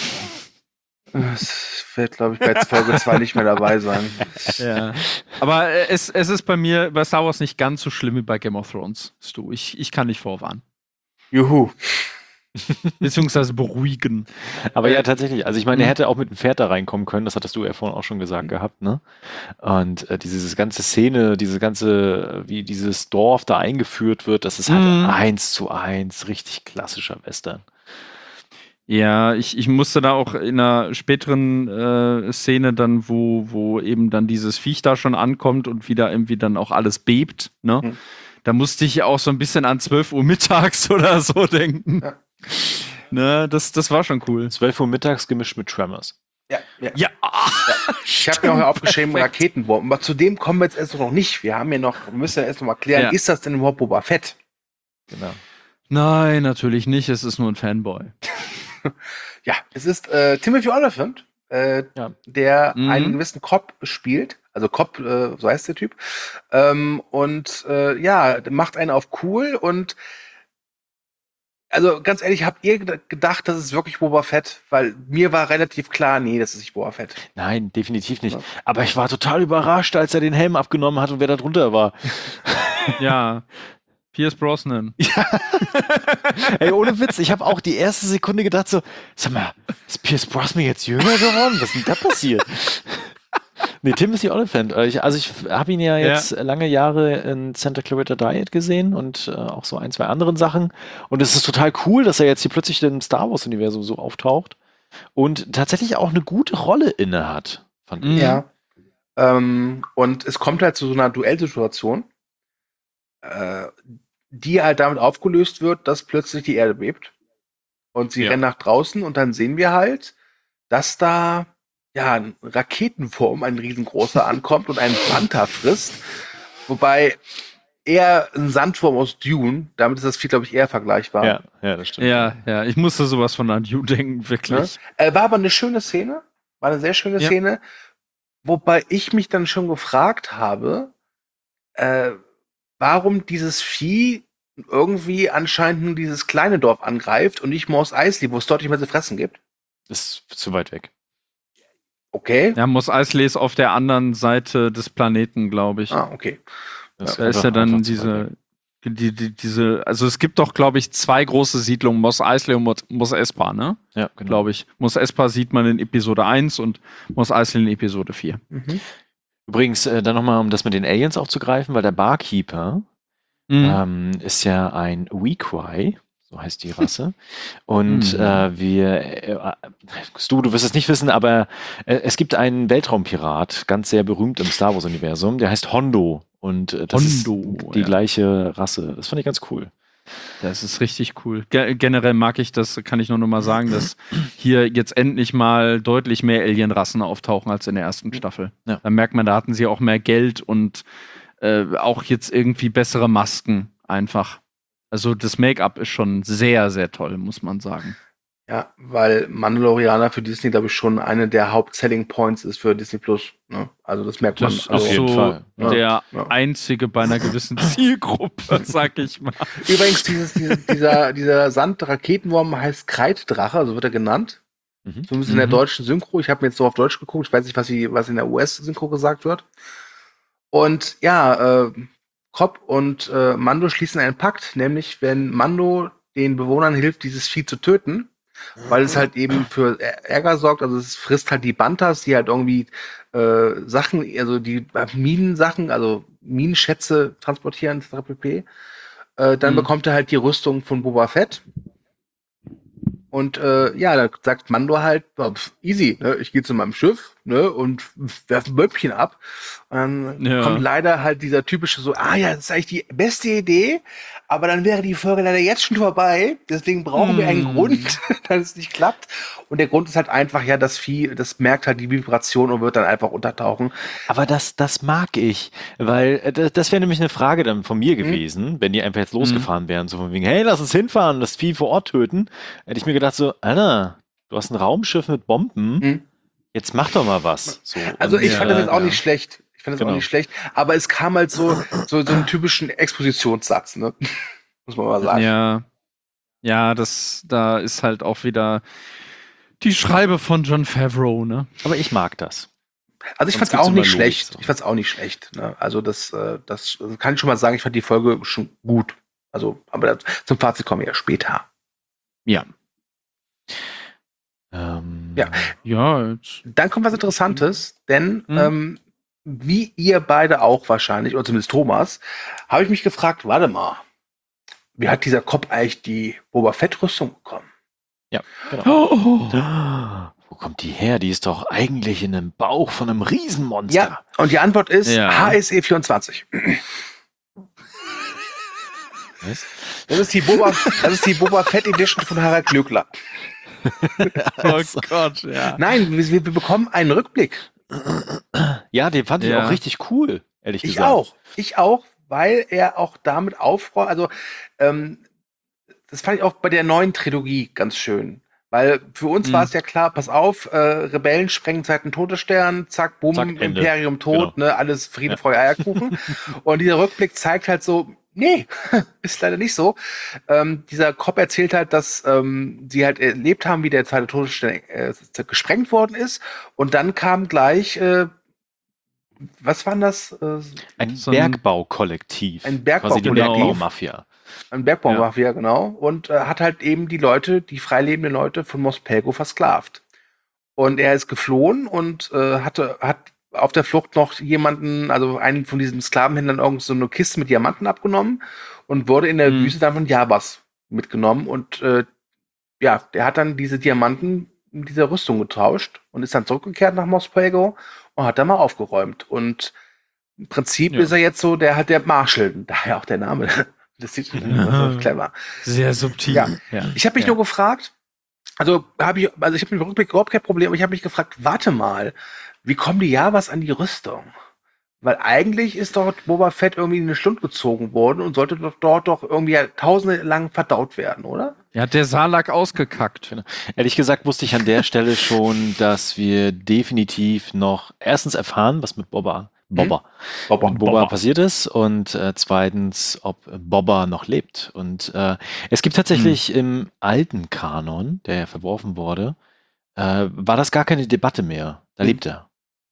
Das wird, glaube ich, bei Folge zwei nicht mehr dabei sein. Ja. Aber äh, es, es ist bei mir bei Star Wars nicht ganz so schlimm wie bei Game of Thrones, Stu. Ich, ich kann nicht vorwarnen. Juhu. Beziehungsweise beruhigen. Aber Äh, ja, tatsächlich. Also ich meine, er Mhm. hätte auch mit dem Pferd da reinkommen können. Das hattest du ja vorhin auch schon gesagt gehabt, ne? Und äh, diese ganze Szene, diese ganze, wie dieses Dorf da eingeführt wird, das ist halt Mhm. eins zu eins richtig klassischer Western. Ja, ich, ich musste da auch in einer späteren äh, Szene dann, wo, wo eben dann dieses Viech da schon ankommt und wieder irgendwie dann auch alles bebt, ne? Mhm. Da musste ich auch so ein bisschen an zwölf Uhr mittags oder so denken. Ja. Ne, das, das war schon cool. zwölf Uhr mittags gemischt mit Tremors. Ja, ja. Ja, Ich habe mir auch aufgeschrieben, Raketenbomben. Aber zu dem kommen wir jetzt erst noch nicht. Wir haben ja noch, wir müssen ja erst noch mal klären, Ja. ist das denn überhaupt Boba Fett? Genau. nein, natürlich nicht. Es ist nur ein Fanboy. Ja, es ist äh, Timothy Olyphant, äh, Ja. der Mhm. einen gewissen Cop spielt. Also Cop, äh, so heißt der Typ. Ähm, und äh, ja, macht einen auf cool und Also ganz ehrlich, habt ihr ged- gedacht, das ist wirklich Boba Fett? Weil mir war relativ klar, nee, das ist nicht Boba Fett. Nein, definitiv nicht. Ja. Aber ich war total überrascht, als er den Helm abgenommen hat und wer da drunter war. Ja, Pierce Brosnan. Ey, ohne Witz, ich habe auch die erste Sekunde gedacht so, sag mal, ist Pierce Brosnan jetzt jünger geworden? Was ist denn da passiert? Nee, Timothy Olyphant. Äh, Ich, also ich habe ihn ja jetzt lange Jahre in Santa Clarita Diet gesehen und äh, auch so ein, zwei anderen Sachen. Und es ist total cool, dass er jetzt hier plötzlich im Star Wars-Universum so auftaucht und tatsächlich auch eine gute Rolle inne hat, fand ich. Mhm. Ja. Ähm, und es kommt halt zu so einer Duellsituation, äh, die halt damit aufgelöst wird, dass plötzlich die Erde bebt. Und sie Ja. rennen nach draußen und dann sehen wir halt, dass da ja ein Raketenwurm, ein riesengroßer, ankommt und einen Panther frisst. Wobei eher ein Sandwurm aus Dune, damit ist das Vieh, glaube ich, eher vergleichbar. Ja, ja, das stimmt. Ja, ja, ich musste sowas von an You denken, Ne? wirklich. Äh, war aber eine schöne Szene, war eine sehr schöne Ja. Szene, wobei ich mich dann schon gefragt habe, äh, warum dieses Vieh irgendwie anscheinend nur dieses kleine Dorf angreift und nicht Mos Eisley, wo es deutlich mehr zu fressen gibt. Ist zu weit weg. Okay. Ja, Mos Eisley ist auf der anderen Seite des Planeten, glaube ich. Ah, okay. Das Da ist einfach- ja dann einfach zu weit diese, weg. die, die, diese, also es gibt doch, glaube ich, zwei große Siedlungen, Mos Eisley und Mos- Mos Espa, ne? Ja, genau. Glaube ich. Mos Espa sieht man in Episode eins und Mos Eisley in Episode vier. Mhm. Übrigens, äh, dann nochmal, um das mit den Aliens aufzugreifen, weil der Barkeeper Mhm. ähm, ist ja ein Weequay, so heißt die Rasse. Und Mhm. äh, wir, äh, Stu, du wirst es nicht wissen, aber äh, es gibt einen Weltraumpirat, ganz sehr berühmt im Star Wars-Universum, der heißt Hondo. Und äh, das Hondo, ist die ja. gleiche Rasse. Das fand ich ganz cool. Das ist richtig cool. Ge generell mag ich das, kann ich nur noch mal sagen, dass hier jetzt endlich mal deutlich mehr Alienrassen auftauchen als in der ersten Staffel. Ja. Da merkt man, da hatten sie auch mehr Geld und äh, auch jetzt irgendwie bessere Masken einfach. Also das Make-up ist schon sehr, sehr toll, muss man sagen. Ja, weil Mandalorianer für Disney, glaube ich, schon eine der Haupt-Selling Points ist für Disney Plus. Ne? Also das merkt man. Das Also, ist jeden so Fall, ja. der Ja. einzige bei einer gewissen Zielgruppe, sag ich mal. Übrigens, dieses, diese, dieser, dieser Sand-Raketenwurm heißt Kreiddrache, so wird er genannt. Mhm. Zumindest in der Mhm. deutschen Synchro. Ich habe mir jetzt so auf Deutsch geguckt. Ich weiß nicht, was, sie, was in der U S-Synchro gesagt wird. Und ja, äh, Cobb und äh, Mando schließen einen Pakt, nämlich wenn Mando den Bewohnern hilft, dieses Vieh zu töten, weil es halt eben für Ä- Ärger sorgt. Also es frisst halt die Bantas, die halt irgendwie äh, Sachen, also die äh, Minensachen, also Minenschätze transportieren, et cetera pp. Äh, dann Mhm. bekommt er halt die Rüstung von Boba Fett. Und äh, ja, da sagt Mando halt, ja, pf, easy, ne? Ich gehe zu meinem Schiff, ne, und werfe ein Wölbchen ab. Und dann Ja. kommt leider halt dieser typische so, ah ja, das ist eigentlich die beste Idee, aber dann wäre die Folge leider jetzt schon vorbei. Deswegen brauchen wir einen Hm. Grund, dass es nicht klappt. Und der Grund ist halt einfach, ja, das Vieh, das merkt halt die Vibration und wird dann einfach untertauchen. Aber das, das mag ich, weil äh, das, das wäre nämlich eine Frage dann von mir Mhm. gewesen, wenn die einfach jetzt losgefahren wären, so von wegen, hey, lass uns hinfahren und das Vieh vor Ort töten. Hätte ich mir gedacht so, Alter, du hast ein Raumschiff mit Bomben, Mhm. jetzt mach doch mal was. So, Also und, ich Ja, fand das jetzt auch ja. nicht schlecht. Ich fand das Genau. auch nicht schlecht. Aber es kam halt so, so, so einen typischen Expositionssatz, ne? Muss man mal sagen. Ja, ja, das, da ist halt auch wieder die Schreibe von Jon Favreau, ne? aber ich mag das. Also ich Sonst fand's gibt's auch immer nicht Logik, schlecht. so. Ich fand's auch nicht schlecht. Ne? Also das, äh, das kann ich schon mal sagen. Ich fand die Folge schon gut. Also, aber das, zum Fazit kommen wir ja später. Ja. Ähm, Ja. Ja, jetzt. Dann kommt was Interessantes, denn Mhm. ähm, wie ihr beide auch wahrscheinlich, oder zumindest Thomas, habe ich mich gefragt, warte mal, wie hat dieser Kopf eigentlich die Boba Fett-Rüstung bekommen? Ja, genau. Oh. Ah, wo kommt die her? Die ist doch eigentlich in einem Bauch von einem Riesenmonster. Ja, und die Antwort ist Ja. H S E vierundzwanzig. Was? Das ist die Boba, das ist die Boba Fett Edition von Harald Glöckler. Oh Gott, ja. Nein, wir, wir bekommen einen Rückblick. Ja, den fand ich Ja. auch richtig cool, ehrlich Ich gesagt. auch. Ich auch, weil er auch damit aufräumt. Also, ähm, das fand ich auch bei der neuen Trilogie ganz schön. Weil für uns Mhm. war es ja klar, pass auf, äh, Rebellen sprengen Zeiten Todesstern, zack, bumm, Zack, Ende. Imperium tot, ne, alles Friede, Ja. Freude, Eierkuchen. Und dieser Rückblick zeigt halt so, Nee, ist leider nicht so. Ähm, dieser Cop erzählt halt, dass ähm, sie halt erlebt haben, wie der zweite Todesstern äh, gesprengt worden ist. Und dann kam gleich, äh, was war das? Äh, Ein So ein- Bergbaukollektiv. Ein Quasi die Bergbaukollektiv. Bergbaumafia. Ein Bergbaumafia, genau. Und äh, hat halt eben die Leute, die freilebenden Leute von Mos Pelgo versklavt. Und er ist geflohen und äh, hatte, hat auf der Flucht noch jemanden, also einen von diesen Sklavenhändlern, irgend so eine Kiste mit Diamanten abgenommen und wurde in der Mhm. Wüste dann von Jabas mitgenommen. Und äh, ja, der hat dann diese Diamanten in dieser Rüstung getauscht und ist dann zurückgekehrt nach Mos Pelgo und hat da mal aufgeräumt. Und im Prinzip Ja. ist er jetzt so der halt der Marshal, daher auch der Name. Das sieht das ist clever. Sehr subtil. Ja. Ja. Ich habe mich Ja. nur gefragt, also habe ich, also ich habe im Rückblick überhaupt kein Problem, aber ich habe mich gefragt, warte mal, wie kommen die Javas an die Rüstung? Weil eigentlich ist dort Boba Fett irgendwie in eine Stunde gezogen worden und sollte doch dort doch irgendwie tausende lang verdaut werden, oder? Ja, der Salak ausgekackt. Genau. Ehrlich gesagt wusste ich an der Stelle schon, dass wir definitiv noch erstens erfahren, was mit Boba, Boba, Boba, mit Boba passiert ist und äh, zweitens, ob Boba noch lebt. Und äh, es gibt tatsächlich im alten Kanon, der ja verworfen wurde, äh, war das gar keine Debatte mehr. Da Hm. lebt er.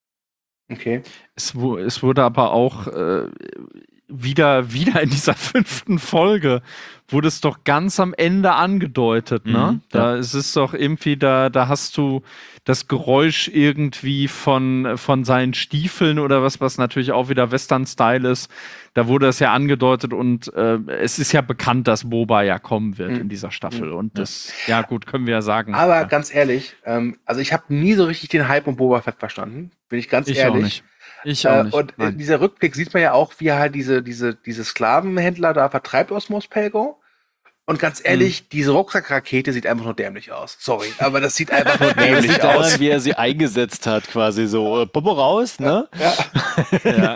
Okay. Es, wu- es wurde aber auch äh, wieder, wieder in dieser fünften Folge wurde es doch ganz am Ende angedeutet, ne? Mhm, Da ja. ist es doch irgendwie, da, da hast du das Geräusch irgendwie von, von seinen Stiefeln oder was, was natürlich auch wieder Western-Style ist. Da wurde es ja angedeutet und äh, es ist ja bekannt, dass Boba ja kommen wird Mhm. in dieser Staffel. Und das, ja gut, können wir ja sagen. Aber ja. ganz ehrlich, ähm, also ich habe nie so richtig den Hype um Boba Fett verstanden, bin ich ganz Ich ehrlich. auch nicht. Ich auch Äh, nicht. und Nein. in dieser Rückblick sieht man ja auch, wie er halt diese, diese, diese Sklavenhändler da vertreibt aus Mos Pelgo. Und ganz ehrlich, diese Rucksackrakete sieht einfach nur dämlich aus. Sorry, aber das sieht einfach nur Das dämlich liegt daran, aus. wie er sie eingesetzt hat, quasi so, äh, Popo raus, ne? Ja. Ja.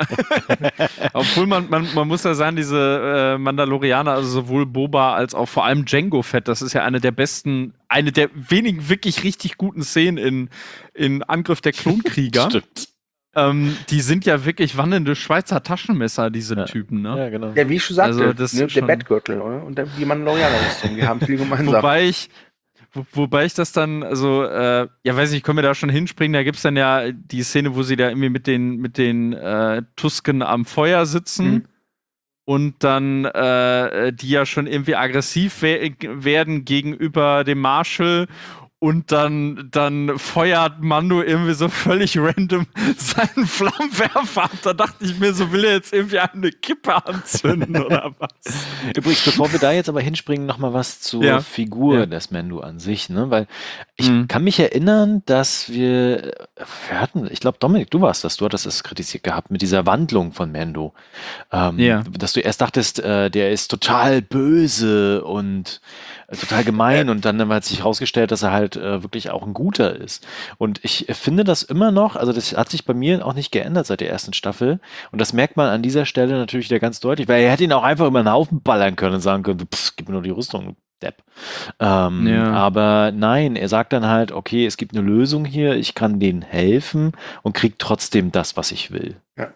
Obwohl man, man, man muss ja sagen, diese äh, Mandalorianer, also sowohl Boba als auch vor allem Jango Fett, das ist ja eine der besten, eine der wenigen wirklich richtig guten Szenen in, in Angriff der Klonkrieger. Stimmt. ähm, die sind ja wirklich wandelnde Schweizer Taschenmesser, diese Ja. Typen, ne? Ja, genau. Ja, wie ich schon sagte, Also das ne, ist der schon- Bettgürtel oder? Und der, die Mandalorianer-Rüstung, die haben viel gemeinsam. Wobei ich, wo, wobei ich das dann, also, äh, ja, weiß nicht, können wir da schon hinspringen? Da gibt's dann ja die Szene, wo sie da irgendwie mit den, mit den äh, Tusken am Feuer sitzen Mhm. und dann äh, die ja schon irgendwie aggressiv we werden gegenüber dem Marshal. Und dann, dann feuert Mando irgendwie so völlig random seinen Flammenwerfer ab. Da dachte ich mir, so will er jetzt irgendwie eine Kippe anzünden oder was? Übrigens, bevor wir da jetzt aber hinspringen, noch mal was zur Ja. Figur Ja. des Mando an sich, ne? Weil ich Mhm. kann mich erinnern, dass wir, wir hatten, ich glaube, Dominik, du warst das, du hattest es kritisiert gehabt mit dieser Wandlung von Mando. Ähm, Ja. Dass du erst dachtest, äh, der ist total böse und äh, total gemein und dann hat sich herausgestellt, dass er halt äh, wirklich auch ein Guter ist. Und ich äh, finde das immer noch, also das hat sich bei mir auch nicht geändert seit der ersten Staffel. Und das merkt man an dieser Stelle natürlich wieder ganz deutlich, weil er hätte ihn auch einfach über den Haufen ballern können und sagen können, pff, gib mir nur die Rüstung, du Depp. Ähm, Ja. Aber nein, er sagt dann halt, okay, es gibt eine Lösung hier, ich kann denen helfen und krieg trotzdem das, was ich will. Ja.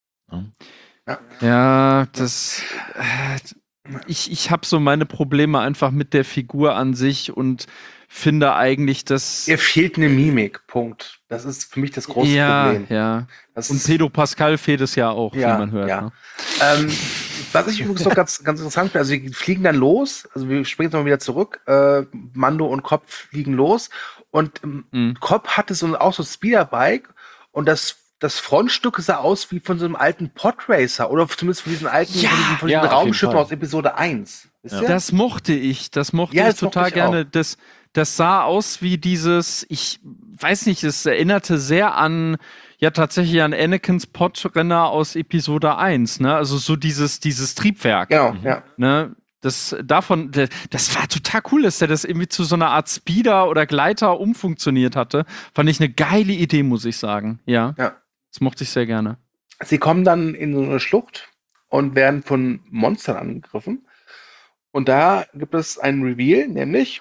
Ja. Ja, das. Äh, ich ich habe so meine Probleme einfach mit der Figur an sich und finde eigentlich, dass. Ihr fehlt eine Mimik, Punkt. Das ist für mich das große ja, Problem. ja. Das Und ist- Pedro Pascal fehlt es ja auch, Ja, wie man hört. ja. Ne? Ähm, was ich übrigens noch ganz, ganz interessant finde, also wir fliegen dann los, also wir springen jetzt mal wieder zurück, äh, Mando und Cobb fliegen los und ähm, Mhm. Cobb hatte so, auch so ein Speederbike und das, das Frontstück sah aus wie von so einem alten Podracer oder zumindest von diesen alten Ja, von diesen, von ja, diesen auf jeden Raumschiffen Fall. aus Episode eins. Wisst Ja. ihr? Das mochte ich, das mochte Ja, ich das mochte total ich gerne. Das, das sah aus wie dieses, ich weiß nicht, es erinnerte sehr an, ja tatsächlich an Anakins Podrenner aus Episode eins, ne? Also so dieses, dieses Triebwerk. Genau, Mhm. ja. Ne? Das davon, der- das war total cool, dass der das irgendwie zu so einer Art Speeder oder Gleiter umfunktioniert hatte. Fand ich eine geile Idee, muss ich sagen. Ja. Ja. Das mochte ich sehr gerne. Sie kommen dann in so eine Schlucht und werden von Monstern angegriffen. Und da gibt es einen Reveal, nämlich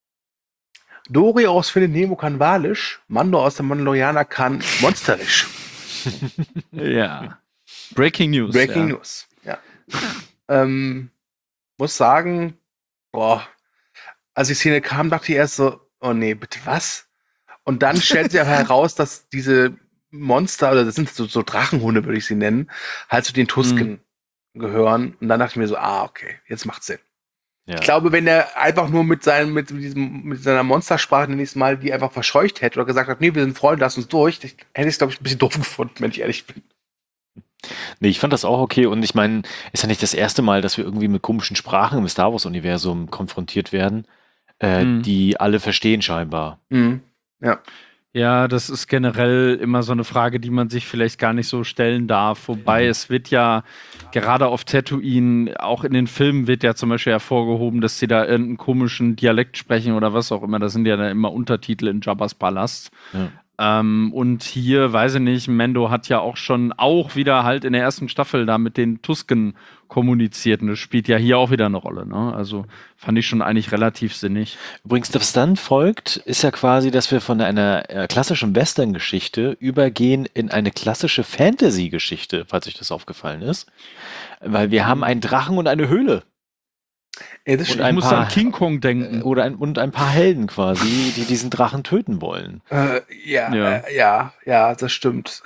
Dori aus Findet Nemo kann Walisch, Mando aus der Mandalorianer kann Monsterisch. Ja. Breaking News. Breaking ja. News. Ja. Ähm, muss sagen, boah, als die Szene kam, dachte ich erst so, oh nee, bitte was? Und dann stellt sich aber heraus, dass diese Monster, oder das sind so, so Drachenhunde, würde ich sie nennen, halt zu den Tusken gehören. Und dann dachte ich mir so, ah, okay, jetzt macht's Sinn. Ja. Ich glaube, wenn er einfach nur mit seinem, mit diesem, mit seiner Monstersprache nächstes Mal die einfach verscheucht hätte oder gesagt hat, nee, wir sind Freunde, lass uns durch, ich, hätte ich es, glaube ich, ein bisschen doof gefunden, wenn ich ehrlich bin. Nee, ich fand das auch okay und ich meine, ist ja nicht das erste Mal, dass wir irgendwie mit komischen Sprachen im Star Wars-Universum konfrontiert werden, äh, Mhm. die alle verstehen scheinbar. Mhm. Ja. Ja, das ist generell immer so eine Frage, die man sich vielleicht gar nicht so stellen darf. Wobei es wird ja gerade auf Tatooine, auch in den Filmen wird ja zum Beispiel hervorgehoben, dass sie da irgendeinen komischen Dialekt sprechen oder was auch immer. Das sind ja dann immer Untertitel in Jabba's Palast. Ja. Ähm, und hier, weiß ich nicht, Mando hat ja auch schon auch wieder halt in der ersten Staffel da mit den Tusken kommuniziert. Und das spielt ja hier auch wieder eine Rolle. Ne? Also fand ich schon eigentlich relativ sinnig. Übrigens, was dann folgt, ist ja quasi, dass wir von einer äh, klassischen Western-Geschichte übergehen in eine klassische Fantasy-Geschichte, falls euch das aufgefallen ist. Weil wir haben einen Drachen und eine Höhle. Ja, das Und stimmt. ein Ich muss paar- an King Kong denken. Äh, Oder ein, und ein paar Helden quasi, die diesen Drachen töten wollen. Äh, ja, Ja. Äh, ja, ja, das stimmt.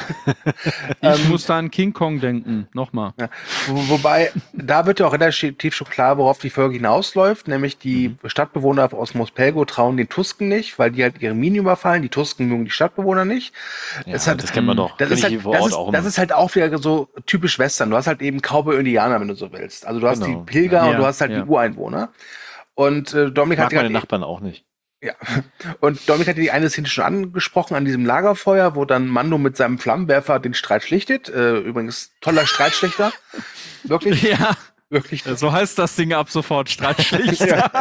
Ich ähm, muss da an King Kong denken. Nochmal. Ja. Wo, wobei, da wird ja auch relativ schon klar, worauf die Folge hinausläuft, nämlich die Stadtbewohner aus Mos Pelgo trauen den Tusken nicht, weil die halt ihre Minen überfallen. Die Tusken mögen die Stadtbewohner nicht. Ja, Das hat- das kennen wir doch. Das Kenn ist, ich hier halt, vor das, Ort ist, auch das immer. ist halt auch wieder so typisch Western. Du hast halt eben Cowboy und Indianer, wenn du so willst. Also du hast Genau. die Pilger Ja. und du hast halt Ja. die Ureinwohner. Und äh, Dominik Mag hat meine gerade Nachbarn auch nicht. ja. Und Dominik hat die eine Szene schon angesprochen an diesem Lagerfeuer, wo dann Mando mit seinem Flammenwerfer den Streit schlichtet. Äh, übrigens toller Streitschlichter. Wirklich, Ja, wirklich. so heißt das Ding ab sofort. Streitschlichter.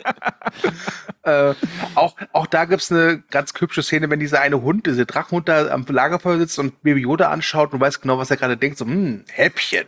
Äh, auch, auch da gibt's eine ganz hübsche Szene, wenn dieser eine Hund, dieser Drachenhund da am Lagerfeuer sitzt und Baby Yoda anschaut und weiß genau, was er gerade denkt. So, hm, Häppchen.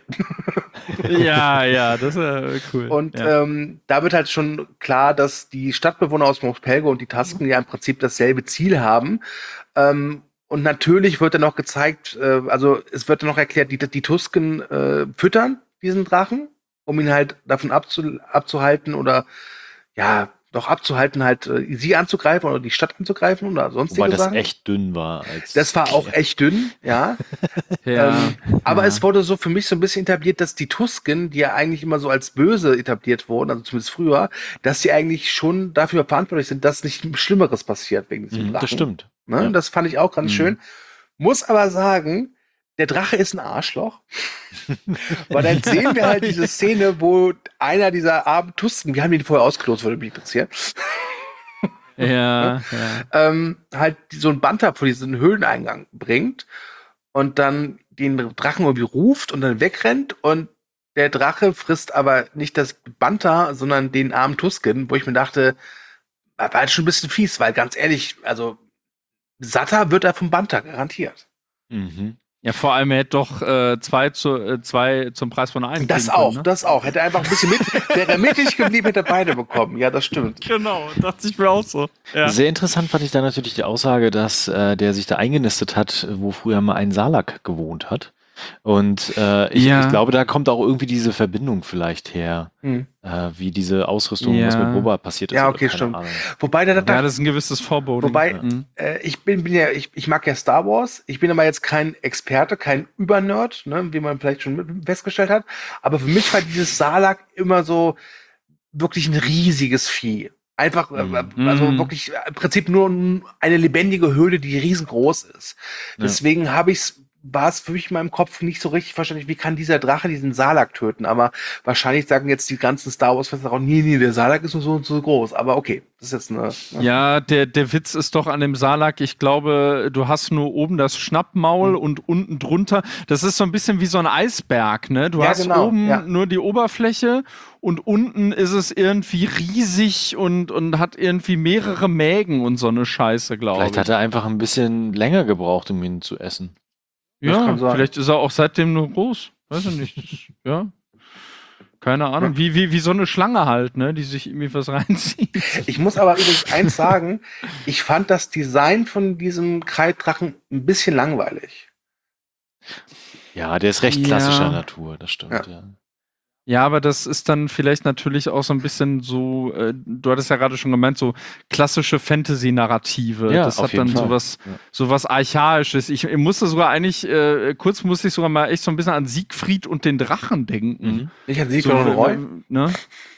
Ja, ja, das ist äh, cool. Und ja. ähm, da wird halt schon klar, dass die Stadtbewohner aus Mos Pelgo und die Tusken ja im Prinzip dasselbe Ziel haben. Ähm, und natürlich wird dann noch gezeigt, äh, also es wird dann noch erklärt, die, die Tusken äh, füttern diesen Drachen, um ihn halt davon abzu, abzuhalten oder ja, doch abzuhalten, halt äh, sie anzugreifen oder die Stadt anzugreifen oder sonstige Wobei das Sachen. echt dünn war. Als Das war auch echt dünn, ja. ja, ähm, aber ja. es wurde so für mich so ein bisschen etabliert, dass die Tusken, die ja eigentlich immer so als böse etabliert wurden, also zumindest früher, dass sie eigentlich schon dafür verantwortlich sind, dass nicht Schlimmeres passiert wegen diesem Mhm, Drachen. das stimmt. Ne? Ja. Das fand ich auch ganz Mhm. schön. Muss aber sagen, der Drache ist ein Arschloch. Weil dann sehen wir halt diese Szene, wo einer dieser armen Tusken, wir haben ihn vorher ausgelost, würde mich interessieren, ja, ja. ähm, halt so ein Bantha vor diesen Höhleneingang bringt und dann den Drachen irgendwie ruft und dann wegrennt und der Drache frisst aber nicht das Bantha, sondern den armen Tusken, wo ich mir dachte, war halt schon ein bisschen fies, weil ganz ehrlich, also satter wird er vom Bantha, garantiert. Mhm. Ja, vor allem er hätte doch äh, zwei, zu, äh, zwei zum Preis von einem. Das kriegen auch, können, ne? das auch. Hätte er einfach ein bisschen mit, wäre er mittig geblieben, hätte er beide bekommen. Ja, das stimmt. Genau, dachte ich mir auch so. Ja. Sehr interessant fand ich da natürlich die Aussage, dass äh, der sich da eingenistet hat, wo früher mal ein Salak gewohnt hat. Und äh, ich, Ja. ich glaube, da kommt auch irgendwie diese Verbindung vielleicht her, Hm. äh, wie diese Ausrüstung, Ja. was mit Boba passiert ist. Ja, oder okay, keine stimmt. Ahnung. Wobei der, der Ja, das ist ein gewisses Vorboding. Wobei, Mhm. äh, ich bin, bin ja, ich, ich mag ja Star Wars. Ich bin aber jetzt kein Experte, kein Übernerd, ne, wie man vielleicht schon mit- festgestellt hat. Aber für mich war dieses Salak immer so wirklich ein riesiges Vieh. Einfach, äh, Mhm. also Mhm. wirklich im Prinzip nur eine lebendige Höhle, die riesengroß ist. Ja. Deswegen habe ich's war es für mich in meinem Kopf nicht so richtig verständlich, wie kann dieser Drache diesen Salak töten. Aber wahrscheinlich sagen jetzt die ganzen Star Wars-Fans auch, nee, nee, der Salak ist nur so und so groß. Aber okay, das ist jetzt eine... Ne? Ja, der, der Witz ist doch an dem Salak, ich glaube, du hast nur oben das Schnappmaul Mhm. und unten drunter. Das ist so ein bisschen wie so ein Eisberg, ne? Du Ja, hast genau, oben ja. nur die Oberfläche und unten ist es irgendwie riesig und, und hat irgendwie mehrere Mägen und so eine Scheiße, glaube ich. Vielleicht hat er einfach ein bisschen länger gebraucht, um ihn zu essen. Das Ja, kann sein. vielleicht ist er auch seitdem nur groß. Weiß ich nicht. Ja. Keine Ahnung. Wie, wie, wie so eine Schlange halt, ne? Die sich irgendwie was reinzieht. Ich muss aber übrigens eins sagen, ich fand das Design von diesem Kreiddrachen ein bisschen langweilig. Ja, der ist recht Ja. klassischer Natur, das stimmt, Ja. ja. Ja, aber das ist dann vielleicht natürlich auch so ein bisschen so, äh, du hattest ja gerade schon gemeint, so klassische Fantasy-Narrative. Ja, das auf hat jeden dann Fall. sowas, Ja. sowas Archaisches. Ich, ich musste sogar eigentlich, äh, kurz musste ich sogar mal echt so ein bisschen an Siegfried und den Drachen denken. Mhm. Ich hatte Sieg So, und Roy. ne?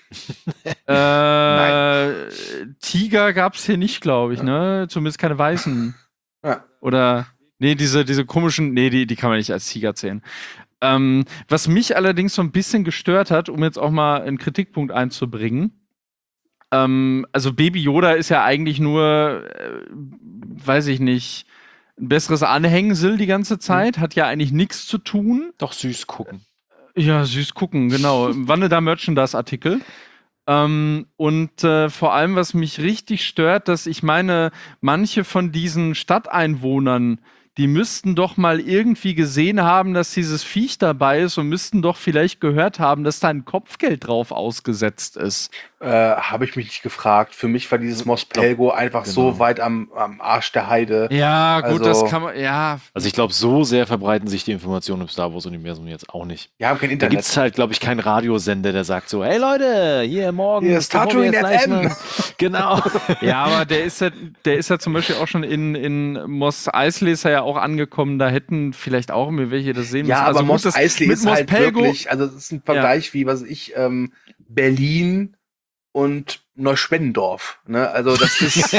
äh, Tiger gab's hier nicht, glaube ich, ne? Zumindest keine weißen. Ja. Oder, nee, diese, diese komischen, nee, die, die kann man nicht als Tiger zählen. Ähm, was mich allerdings so ein bisschen gestört hat, um jetzt auch mal einen Kritikpunkt einzubringen, ähm, also Baby Yoda ist ja eigentlich nur, äh, weiß ich nicht, ein besseres Anhängsel die ganze Zeit, hat ja eigentlich nichts zu tun. Doch süß gucken. Ja, süß gucken, genau. Wanneda Merchandise-Artikel. Ähm, und äh, vor allem, was mich richtig stört, dass ich meine, manche von diesen Stadteinwohnern, die müssten doch mal irgendwie gesehen haben, dass dieses Viech dabei ist und müssten doch vielleicht gehört haben, dass da ein Kopfgeld drauf ausgesetzt ist. Äh, Habe ich mich nicht gefragt. Für mich war dieses Mos Pelgo einfach Genau. so weit am, am Arsch der Heide. Ja, gut, Also- das kann man, ja. Also ich glaube, so sehr verbreiten sich die Informationen im Star Wars-Universum jetzt auch nicht. Wir haben kein Da Internet. gibt es halt, glaube ich, keinen Radiosender, der sagt so, hey Leute, hier morgen. Hier ist bevor wir Tatooine jetzt gleich F M. mal- Genau. Ja, aber der ist ja, der ist ja zum Beispiel auch schon in, in Mos Eisley ist er ja auch angekommen. Da hätten vielleicht auch mir welche das sehen Ja, müssen. aber Also Mos gut, das- Eisley mit ist Mos halt Pelgo- wirklich, also das ist ein Vergleich wie, was weiß ich, ähm, Berlin und Neuschwendendorf. Ne? Also das ist,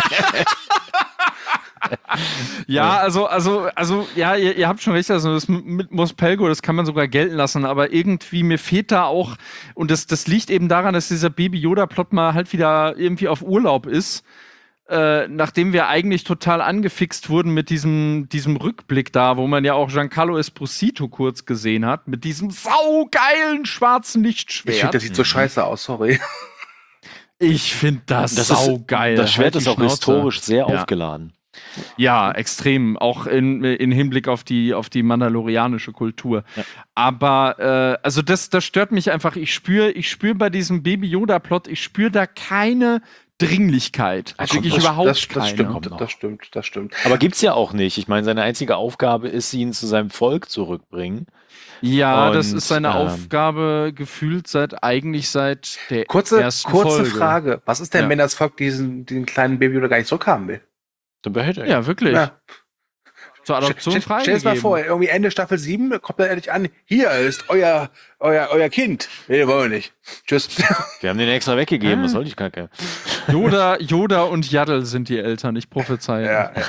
Ja, also, also, also, ja, ihr, ihr habt schon recht, also das mit Mos Pelgo, das kann man sogar gelten lassen, aber irgendwie mir fehlt da auch, und das, das liegt eben daran, dass dieser Baby-Yoda-Plot mal halt wieder irgendwie auf Urlaub ist, äh, nachdem wir eigentlich total angefixt wurden mit diesem, diesem Rückblick da, wo man ja auch Giancarlo Esposito kurz gesehen hat, mit diesem saugeilen schwarzen Lichtschwert. ich finde, das sieht so scheiße aus, sorry. Ich finde das, Das saugeil. Ist, das Schwert Halt die ist auch Schnauze. historisch sehr Ja. aufgeladen. Ja, extrem. Auch in, in Hinblick auf die, auf die mandalorianische Kultur. Ja. Aber, äh, also das, das stört mich einfach. Ich spüre ich spür bei diesem Baby-Yoda-Plot, ich spüre da keine Dringlichkeit. Ah, Wirklich das- überhaupt das, keine. das stimmt, Kommt noch. das stimmt, das stimmt. Aber gibt's ja auch nicht. Ich meine, seine einzige Aufgabe ist, ihn zu seinem Volk zurückbringen. Ja, das Und, ist seine ähm, Aufgabe gefühlt seit, eigentlich seit der Kurze, ersten kurze Folge. Frage. Was ist denn, Ja. wenn das Volk diesen, diesen kleinen Baby oder gar nicht zurückhaben will? Dann behält er ihn. Ja, wirklich. Ja. Zur Adoption Stell, stell, stell dir mal freigegeben. vor, irgendwie Ende Staffel sieben kommt er endlich an. Hier ist euer, euer, euer Kind. Nee, wollen wir nicht. Tschüss. Wir haben den extra weggegeben. Ah. Was soll die Kacke? Yoda, Yoda und Yaddle sind die Eltern, ich prophezeie. ja, ja.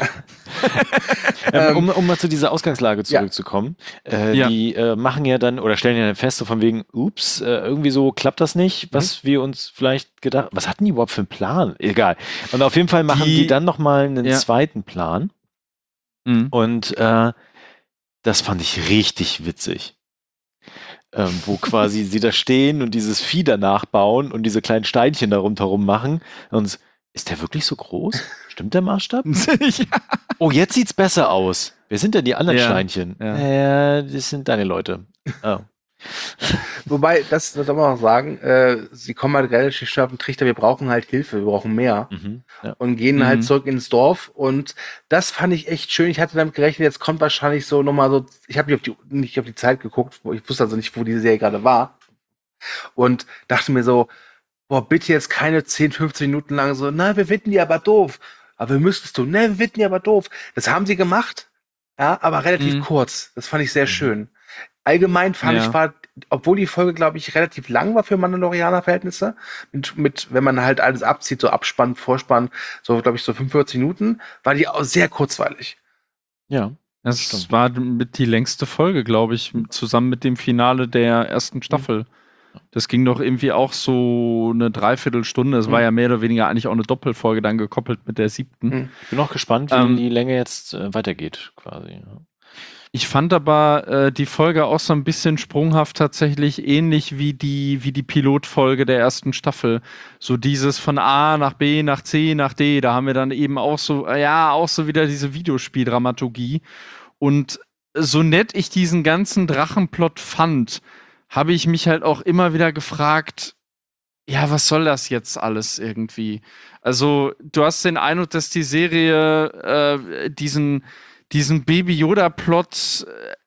Ähm, um, um mal zu dieser Ausgangslage ja. zurückzukommen. Äh, Ja. Die äh, machen ja dann oder stellen ja dann fest, so von wegen, ups, äh, irgendwie so klappt das nicht, was wir uns vielleicht gedacht. Was hatten die überhaupt für einen Plan? Egal. Und auf jeden Fall machen die, Die- dann nochmal einen Ja. zweiten Plan. Mhm. Und äh, das fand ich richtig witzig. Ähm, wo quasi sie da stehen und dieses Vieh danach bauen und diese kleinen Steinchen da rundherum machen. Und ist der wirklich so groß? Stimmt der Maßstab? ja. Oh, jetzt sieht's besser aus. Wer sind denn die anderen Ja, Steinchen? ja. Ja, das sind deine Leute. Oh. Wobei, das soll man auch sagen, äh, sie kommen halt relativ schnell auf den Trichter, wir brauchen halt Hilfe, wir brauchen mehr. Mhm. Ja. Und gehen Mhm. halt zurück ins Dorf und das fand ich echt schön. Ich hatte damit gerechnet, jetzt kommt wahrscheinlich so nochmal so, ich habe nicht auf die nicht auf die Zeit geguckt, wo- ich wusste also nicht, wo die Serie gerade war und dachte mir so, boah, bitte jetzt keine zehn, fünfzehn Minuten lang so, na, wir finden die aber doof. Aber wir müssten es tun, ne, wir finden die aber doof. Das haben sie gemacht, ja, aber relativ Mhm. kurz. Das fand ich sehr schön. Allgemein fand Ja. ich, war, obwohl die Folge, glaube ich, relativ lang war für Mandalorianer-Verhältnisse, mit, mit, wenn man halt alles abzieht, so Abspann, Vorspann, so, glaube ich, so fünfundvierzig Minuten, war die auch sehr kurzweilig. Ja. Das Stimmt. war mit die längste Folge, glaube ich, zusammen mit dem Finale der ersten Staffel. Das ging doch irgendwie auch so eine Dreiviertelstunde. Es war Mhm. ja mehr oder weniger eigentlich auch eine Doppelfolge dann gekoppelt mit der siebten. Mhm. Ich bin auch gespannt, wie Ähm, die Länge jetzt äh, weitergeht, quasi. Ja. Ich fand aber äh, die Folge auch so ein bisschen sprunghaft tatsächlich ähnlich wie die, wie die Pilotfolge der ersten Staffel. So dieses von A nach B nach C nach D, da haben wir dann eben auch so, äh, ja, auch so wieder diese Videospieldramaturgie. Und so nett ich diesen ganzen Drachenplot fand, habe ich mich halt auch immer wieder gefragt, ja, was soll das jetzt alles irgendwie? Also, du hast den Eindruck, dass die Serie äh, diesen, diesen Baby-Yoda-Plot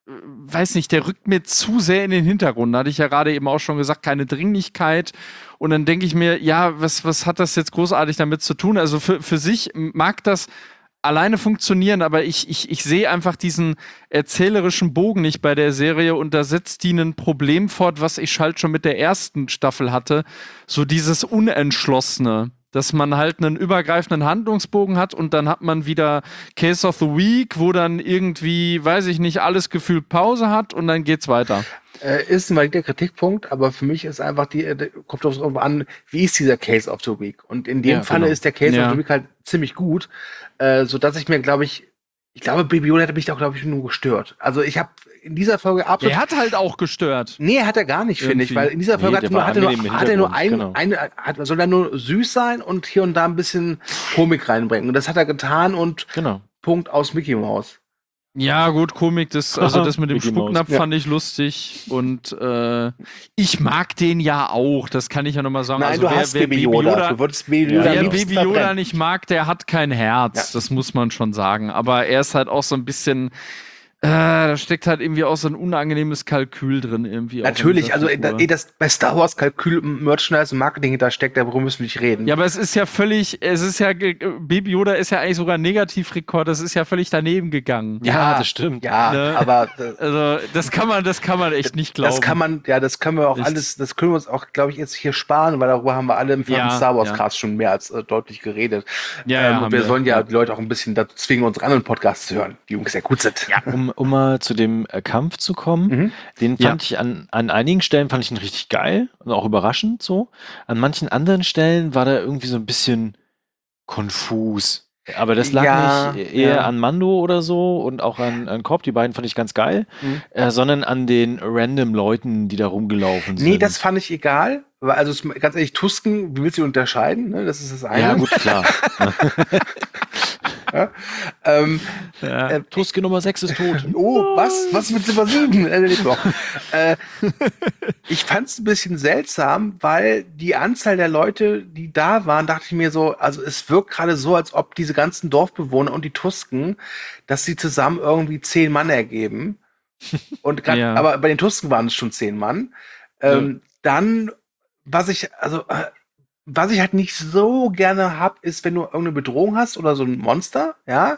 weiß nicht, der rückt mir zu sehr in den Hintergrund. Da hatte ich ja gerade eben auch schon gesagt, keine Dringlichkeit. Und dann denke ich mir, ja, was, was hat das jetzt großartig damit zu tun? Also für, für sich mag das alleine funktionieren, aber ich, ich, ich sehe einfach diesen erzählerischen Bogen nicht bei der Serie und da setzt die ein Problem fort, was ich halt schon mit der ersten Staffel hatte. So dieses Unentschlossene. Dass man halt einen übergreifenden Handlungsbogen hat und dann hat man wieder Case of the Week, wo dann irgendwie, weiß ich nicht, alles gefühlt Pause hat und dann geht's weiter. Äh, ist ein valider Kritikpunkt, aber für mich ist einfach die, äh, kommt darauf an, wie ist dieser Case of the Week? Und in dem Ja, Falle genau. ist der Case Ja. of the Week halt ziemlich gut, äh, so dass ich mir, glaube ich, ich glaube, Baby Yoda hätte mich da, glaube ich, nur gestört. Also ich habe in dieser Folge absolut. Der hat halt auch gestört. Nee, hat er gar nicht, finde ich, Irgendwie. weil in dieser Folge Nee, hat, der er nur, war hat, er nur, angenehm im hat er nur ein, Hintergrund, eine, hat, soll er nur süß sein und hier und da ein bisschen Komik reinbringen. Und das hat er getan und Genau. Punkt aus Mickey Mouse. Ja, gut, Komik, das, also das mit dem Mickey Mouse. Spucknapf Ja. fand ich lustig und äh, ich mag den ja auch, das kann ich ja nochmal sagen. Nein, also du wer, hast wer Baby Yoda. Du würdest Baby Ja, Yoda Wer am liebsten Baby Yoda verbrennen. nicht mag, der hat kein Herz. Ja. Das muss man schon sagen. Aber er ist halt auch so ein bisschen, äh, da steckt halt irgendwie auch so ein unangenehmes Kalkül drin irgendwie. auch in Natürlich, dieser also Figur. eh, das bei Star Wars Kalkül, Merchandise und Marketing hintersteckt, darüber müssen wir nicht reden. Ja, aber es ist ja völlig, es ist ja, ge- Baby Yoda ist ja eigentlich sogar ein Negativrekord, das ist ja völlig daneben gegangen. Ja, das stimmt. Ja, Ne? aber äh, Also, das kann man, das kann man echt nicht glauben. das kann man, ja, das können wir auch Echt. alles, das können wir uns auch, glaube ich, jetzt hier sparen, weil darüber haben wir alle im vierten Ja, Star Wars ja. Cast schon mehr als äh, deutlich geredet. Ja, ja, ähm, haben und wir wir. sollen ja Ja. die Leute auch ein bisschen dazu zwingen, unsere anderen Podcasts zu hören, die Jungs sehr gut sind. Ja. Um, um mal zu dem äh, Kampf zu kommen, Mhm. den Ja. fand ich an, an einigen Stellen fand ich ihn richtig geil und auch überraschend so. An manchen anderen Stellen war der irgendwie so ein bisschen konfus. Aber das lag Ja, nicht eher ja. an Mando oder so und auch an, an Cobb, die beiden fand ich ganz geil, Mhm. äh, sondern an den random Leuten, die da rumgelaufen sind. Nee, das fand ich egal. Weil, also es- ganz ehrlich, Tusken, wie willst du die unterscheiden? Ne? Das ist das eine. Ja, gut, klar. Ähm, Ja. äh, Tuske Nummer sechs ist tot. Oh, was? Was mit Zimmer sieben? Äh, nee, doch. äh, ich fand es ein bisschen seltsam, weil die Anzahl der Leute, die da waren, dachte ich mir so, also es wirkt gerade so, als ob diese ganzen Dorfbewohner und die Tusken, dass sie zusammen irgendwie zehn Mann ergeben. Und grad, Ja. aber bei den Tusken waren es schon zehn Mann. Ähm, Dann, was ich, also äh, was ich halt nicht so gerne hab, ist, wenn du irgendeine Bedrohung hast oder so ein Monster, ja.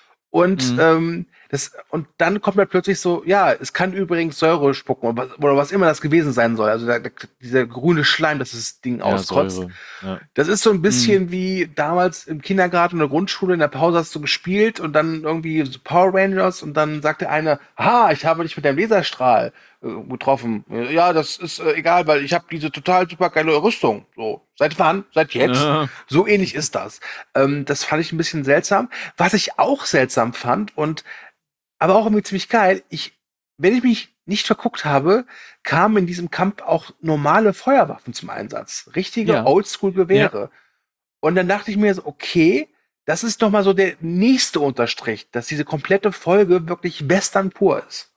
Und Mhm. ähm, das, und dann kommt halt plötzlich so, ja, es kann übrigens Säure spucken oder was, oder was immer das gewesen sein soll. Also der, der, dieser grüne Schleim, das das Ding Ja, auskotzt. Säure. Ja. Das ist so ein bisschen wie damals im Kindergarten oder Grundschule, in der Pause hast du gespielt und dann irgendwie so Power Rangers und dann sagte einer, ha, ich habe dich mit deinem Laserstrahl äh, getroffen. Ja, das ist äh, egal, weil ich habe diese total super geile Rüstung. So, seit wann? Seit jetzt? Ja. So ähnlich ist das. Ähm, das fand ich ein bisschen seltsam. Was ich auch seltsam fand und aber auch irgendwie ziemlich geil, ich, wenn ich mich nicht verguckt habe, kamen in diesem Kampf auch normale Feuerwaffen zum Einsatz. Richtige Ja. Oldschool-Gewehre. Und dann dachte ich mir so, okay, das ist doch mal so der nächste Unterstrich, dass diese komplette Folge wirklich Western pur ist.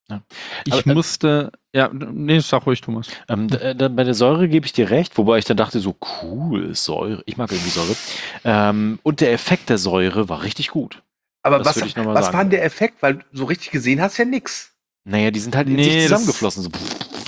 Ich Aber, äh, musste, ja, nee, sag ruhig, Thomas. Ähm, da, da, bei der Säure gebe ich dir recht, wobei ich dann dachte, so cool, Säure. Ich mag irgendwie Säure. Ähm, und der Effekt der Säure war richtig gut. Aber Das was, würde ich noch mal was sagen. war denn der Effekt? Weil so richtig gesehen hast du ja nix. Naja, die sind halt in Nee, sich das- zusammengeflossen. So.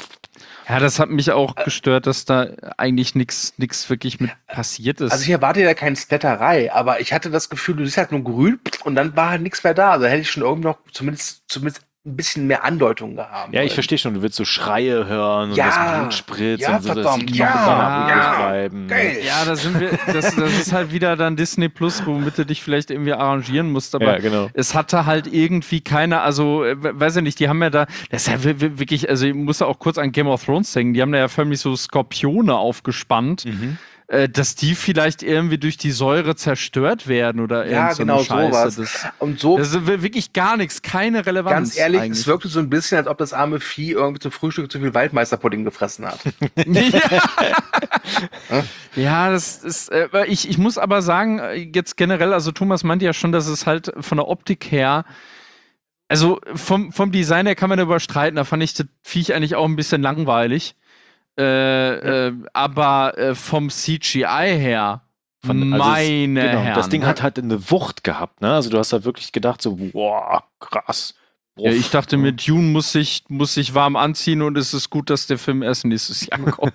Ja, das hat mich auch gestört, dass da eigentlich nichts nix wirklich mit passiert ist. Also ich erwarte ja keine Splatterei, aber ich hatte das Gefühl, du siehst halt nur grün und dann war halt nichts mehr da. Also hätte ich schon irgendwie noch zumindest, zumindest ein bisschen mehr Andeutung gehabt. Ja, ich verstehe schon, du willst so Schreie hören und Ja, das Blut spritzt ja, und so, dass verdammt, die ja, Knochen ja, ruhig bleiben. geil. ja, da sind wir, das, das ist halt wieder dann Disney Plus, womit du dich vielleicht irgendwie arrangieren musst, aber Ja, genau. es hatte halt irgendwie keiner, also, äh, we- weiß ich nicht, die haben ja da, das ist ja wi- wi- wirklich, also ich muss ja auch kurz an Game of Thrones denken, die haben da ja förmlich so Skorpione aufgespannt, Mhm. äh, dass die vielleicht irgendwie durch die Säure zerstört werden oder Ja, irgend so genau eine Scheiße. sowas. Das, Und so, das ist wi- wirklich gar nichts, keine Relevanz. ganz ehrlich, eigentlich. es wirkte so ein bisschen, als ob das arme Vieh irgendwie zum Frühstück zu viel Waldmeisterpudding gefressen hat. Ja, das ist, äh, ich, ich muss aber sagen, äh, jetzt generell, also Thomas meinte ja schon, dass es halt von der Optik her, also vom, vom Design her kann man darüber streiten, da fand ich das Viech eigentlich auch ein bisschen langweilig. Äh, äh, aber äh, vom C G I her, Von- also es- meine genau, Herren. das Ding hat halt eine Wucht gehabt, ne? Also du hast da wirklich gedacht, so, wow, krass. Ja, ich dachte, mit Dune muss ich, muss ich warm anziehen und es ist gut, dass der Film erst nächstes Jahr kommt.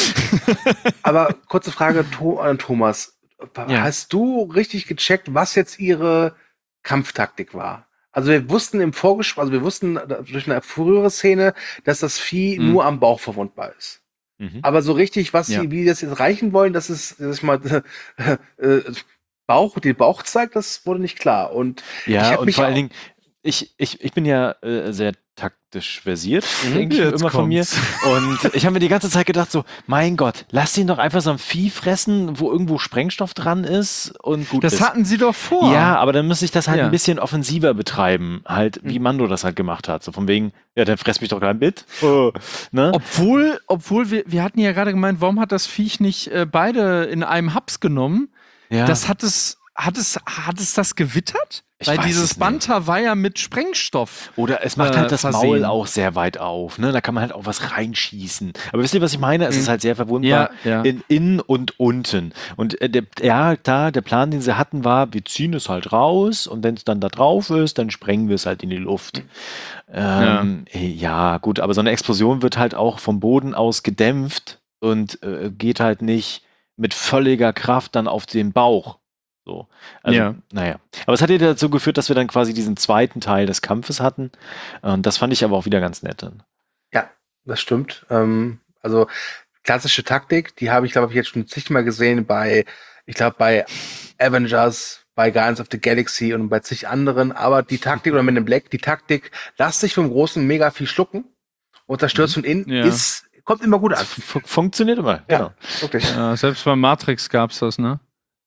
Aber kurze Frage to an Thomas. Ja. Hast du richtig gecheckt, was jetzt ihre Kampftaktik war? Also wir wussten im Vorgespräch, also wir wussten durch eine frühere Szene, dass das Vieh Mhm. nur am Bauch verwundbar ist. Mhm. Aber so richtig, was Ja. sie, wie die das jetzt erreichen wollen, dass es, dass ich mal äh, äh, Bauch, den Bauch zeigt, das wurde nicht klar. Und ich Ja, hab und mich vor allen auch- Dingen, ich, ich, ich bin ja äh, sehr taktisch versiert, Mhm, denke ich jetzt immer von mir. kommt's. Und ich habe mir die ganze Zeit gedacht, so, mein Gott, lass ihn doch einfach so ein Vieh fressen, wo irgendwo Sprengstoff dran ist und gut Das ist. hatten sie doch vor. Ja, aber dann müsste ich das halt Ja. ein bisschen offensiver betreiben, halt wie Mhm. Mando das halt gemacht hat. So von wegen, ja, dann fress mich doch gleich mit. Oh, ne? Obwohl, obwohl wir, wir hatten ja gerade gemeint, warum hat das Viech nicht äh, beide in einem Haps genommen? Ja. Das hat es, hat es, hat es das gewittert? Ich Weil weiß dieses es nicht. Banta war ja mit Sprengstoff. Oder es macht äh, halt das versehen. Maul auch sehr weit auf, ne? Da kann man halt auch was reinschießen. Aber wisst ihr, was ich meine? Es Mhm. ist halt sehr verwundbar Ja, ja. in innen und unten. Und äh, der, ja, da, der Plan, den sie hatten, war, wir ziehen es halt raus und wenn es dann da drauf ist, dann sprengen wir es halt in die Luft. Ähm, ja. gut, aber so eine Explosion wird halt auch vom Boden aus gedämpft und äh, geht halt nicht mit völliger Kraft dann auf den Bauch. So. Also, Ja. naja. Aber es hat ja dazu geführt, dass wir dann quasi diesen zweiten Teil des Kampfes hatten. Und das fand ich aber auch wieder ganz nett dann. Ja, das stimmt. Ähm, also klassische Taktik, die habe ich, glaube ich, jetzt schon zigmal gesehen bei, ich glaube, bei Avengers, bei Guardians of the Galaxy und bei zig anderen. Aber die Taktik, oder Men in Black, die Taktik, lass dich vom großen mega viel schlucken und zerstörst von innen, Ja. ist, kommt immer gut an. Fun funktioniert immer, Ja. genau. Wirklich. Ja, selbst bei Matrix gab's das, ne?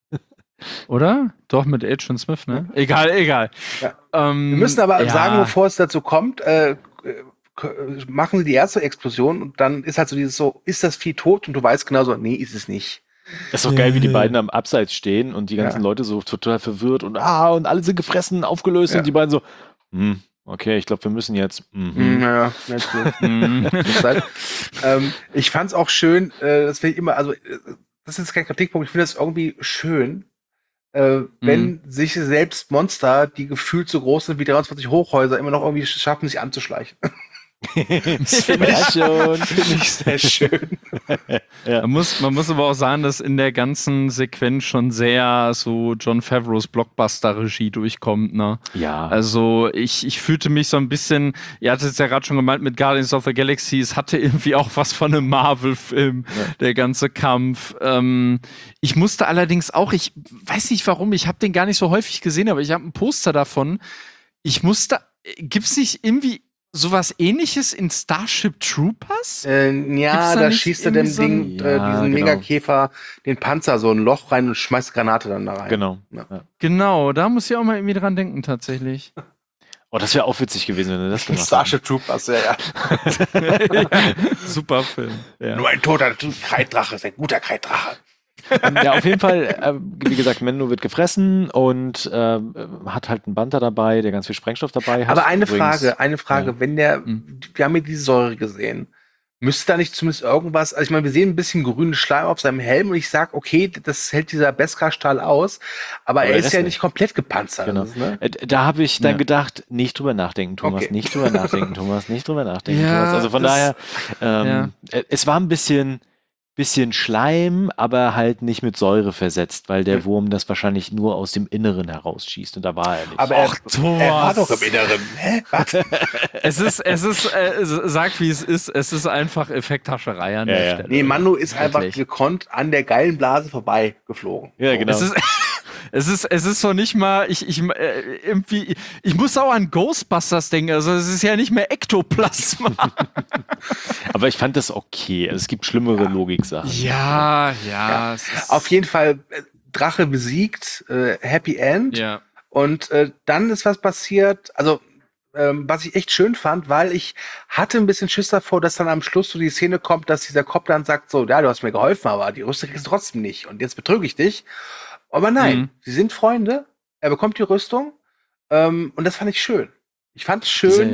Oder? Doch, mit Agent Smith, ne? Egal, egal. Ja. Ähm, Wir müssen aber ja. sagen, bevor es dazu kommt, äh, k- machen sie die erste Explosion und dann ist halt so dieses so, ist das Vieh tot? Und du weißt genau so, nee, ist es nicht. Das ist doch geil, wie die beiden am Abseits stehen und die ganzen Ja. Leute so total verwirrt und ah, und alle sind gefressen, aufgelöst Ja. und die beiden so, hm, okay, ich glaube, wir müssen jetzt. Hm, Mhm. naja, nicht so. Mhm. Das ist halt, ähm, ich fand's auch schön, äh, das finde ich immer, also äh, das ist kein Kritikpunkt, ich finde das irgendwie schön, äh, wenn sich selbst Monster, die gefühlt so groß sind wie dreiundzwanzig Hochhäuser, immer noch irgendwie schaffen, sich anzuschleichen. Das finde ich schon. Finde ich sehr schön. Man muss, man muss aber auch sagen, dass in der ganzen Sequenz schon sehr so Jon Favreaus Blockbuster-Regie durchkommt, ne? Ja. Also ich, ich fühlte mich so ein bisschen, ihr hattet es ja gerade schon gemeint mit Guardians of the Galaxy, es hatte irgendwie auch was von einem Marvel-Film, Ja. der ganze Kampf. Ähm, ich musste allerdings auch, ich weiß nicht warum, ich habe den gar nicht so häufig gesehen, aber ich habe ein Poster davon. Ich musste, gibt's nicht irgendwie sowas Ähnliches in Starship Troopers? Äh, Gibt's ja, da da nicht schießt er irgendwie dem so ein- Ding, äh, Ja, diesen genau. Megakäfer, den Panzer so ein Loch rein und schmeißt Granate dann da rein. Genau. Ja. Ja. Genau, da muss ich auch mal irgendwie dran denken, tatsächlich. Oh, das wäre auch witzig gewesen, wenn du das gemacht Starship Troopers, ja, ja. Super Film. Ja. Nur ein toter Kreiddrache ist ein guter Kreiddrache. hättest. Ja, auf jeden Fall, äh, wie gesagt, Mendo wird gefressen und äh, hat halt einen Banter dabei, der ganz viel Sprengstoff dabei hat. Aber eine Übrigens- Frage, eine Frage, ja. wenn der, Mhm. wir haben hier diese Säure gesehen, müsste da nicht zumindest irgendwas, also ich meine, wir sehen ein bisschen grünen Schleim auf seinem Helm und ich sag, okay, das hält dieser Beskar-Stahl aus, aber, Aber er der ist Rest ja nicht. nicht komplett gepanzert. Genau. Das ist, ne? Äh, Da habe ich dann Ja. gedacht, nicht drüber nachdenken, Thomas, Okay. nicht drüber nachdenken, Thomas, nicht drüber nachdenken, Ja, Thomas. Also von das- daher, ähm, äh, es war ein bisschen, bisschen Schleim, aber halt nicht mit Säure versetzt, weil der Hm. Wurm das wahrscheinlich nur aus dem Inneren herausschießt und da war er nicht. Aber er, Och, Thomas. er war doch im Inneren. Hä? Was? Es ist, es ist, äh, sag wie es ist, es ist einfach Effekthascherei an Ja, der ja. Stelle. Nee, Manu ist einfach Wirklich. gekonnt an der geilen Blase vorbei geflogen. Ja, genau. Es ist, es ist, es ist doch nicht mal, ich, ich, äh, irgendwie, ich muss auch an Ghostbusters denken, also es ist ja nicht mehr Ektoplasma. Aber ich fand das okay. Also es gibt schlimmere Logik-Sachen. ja, ja. Ja. Es ist, Auf jeden Fall, äh, Drache besiegt, äh, Happy End. ja. Und äh, dann ist was passiert, also ähm, was ich echt schön fand, weil ich hatte ein bisschen Schiss davor, dass dann am Schluss so die Szene kommt, dass dieser Cop dann sagt so, ja, du hast mir geholfen, aber die Rüstung kriegst du trotzdem nicht und jetzt betrüge ich dich. Aber nein, Mhm. sie sind Freunde, er bekommt die Rüstung ähm, und das fand ich schön. Ich fand es schön, Diese,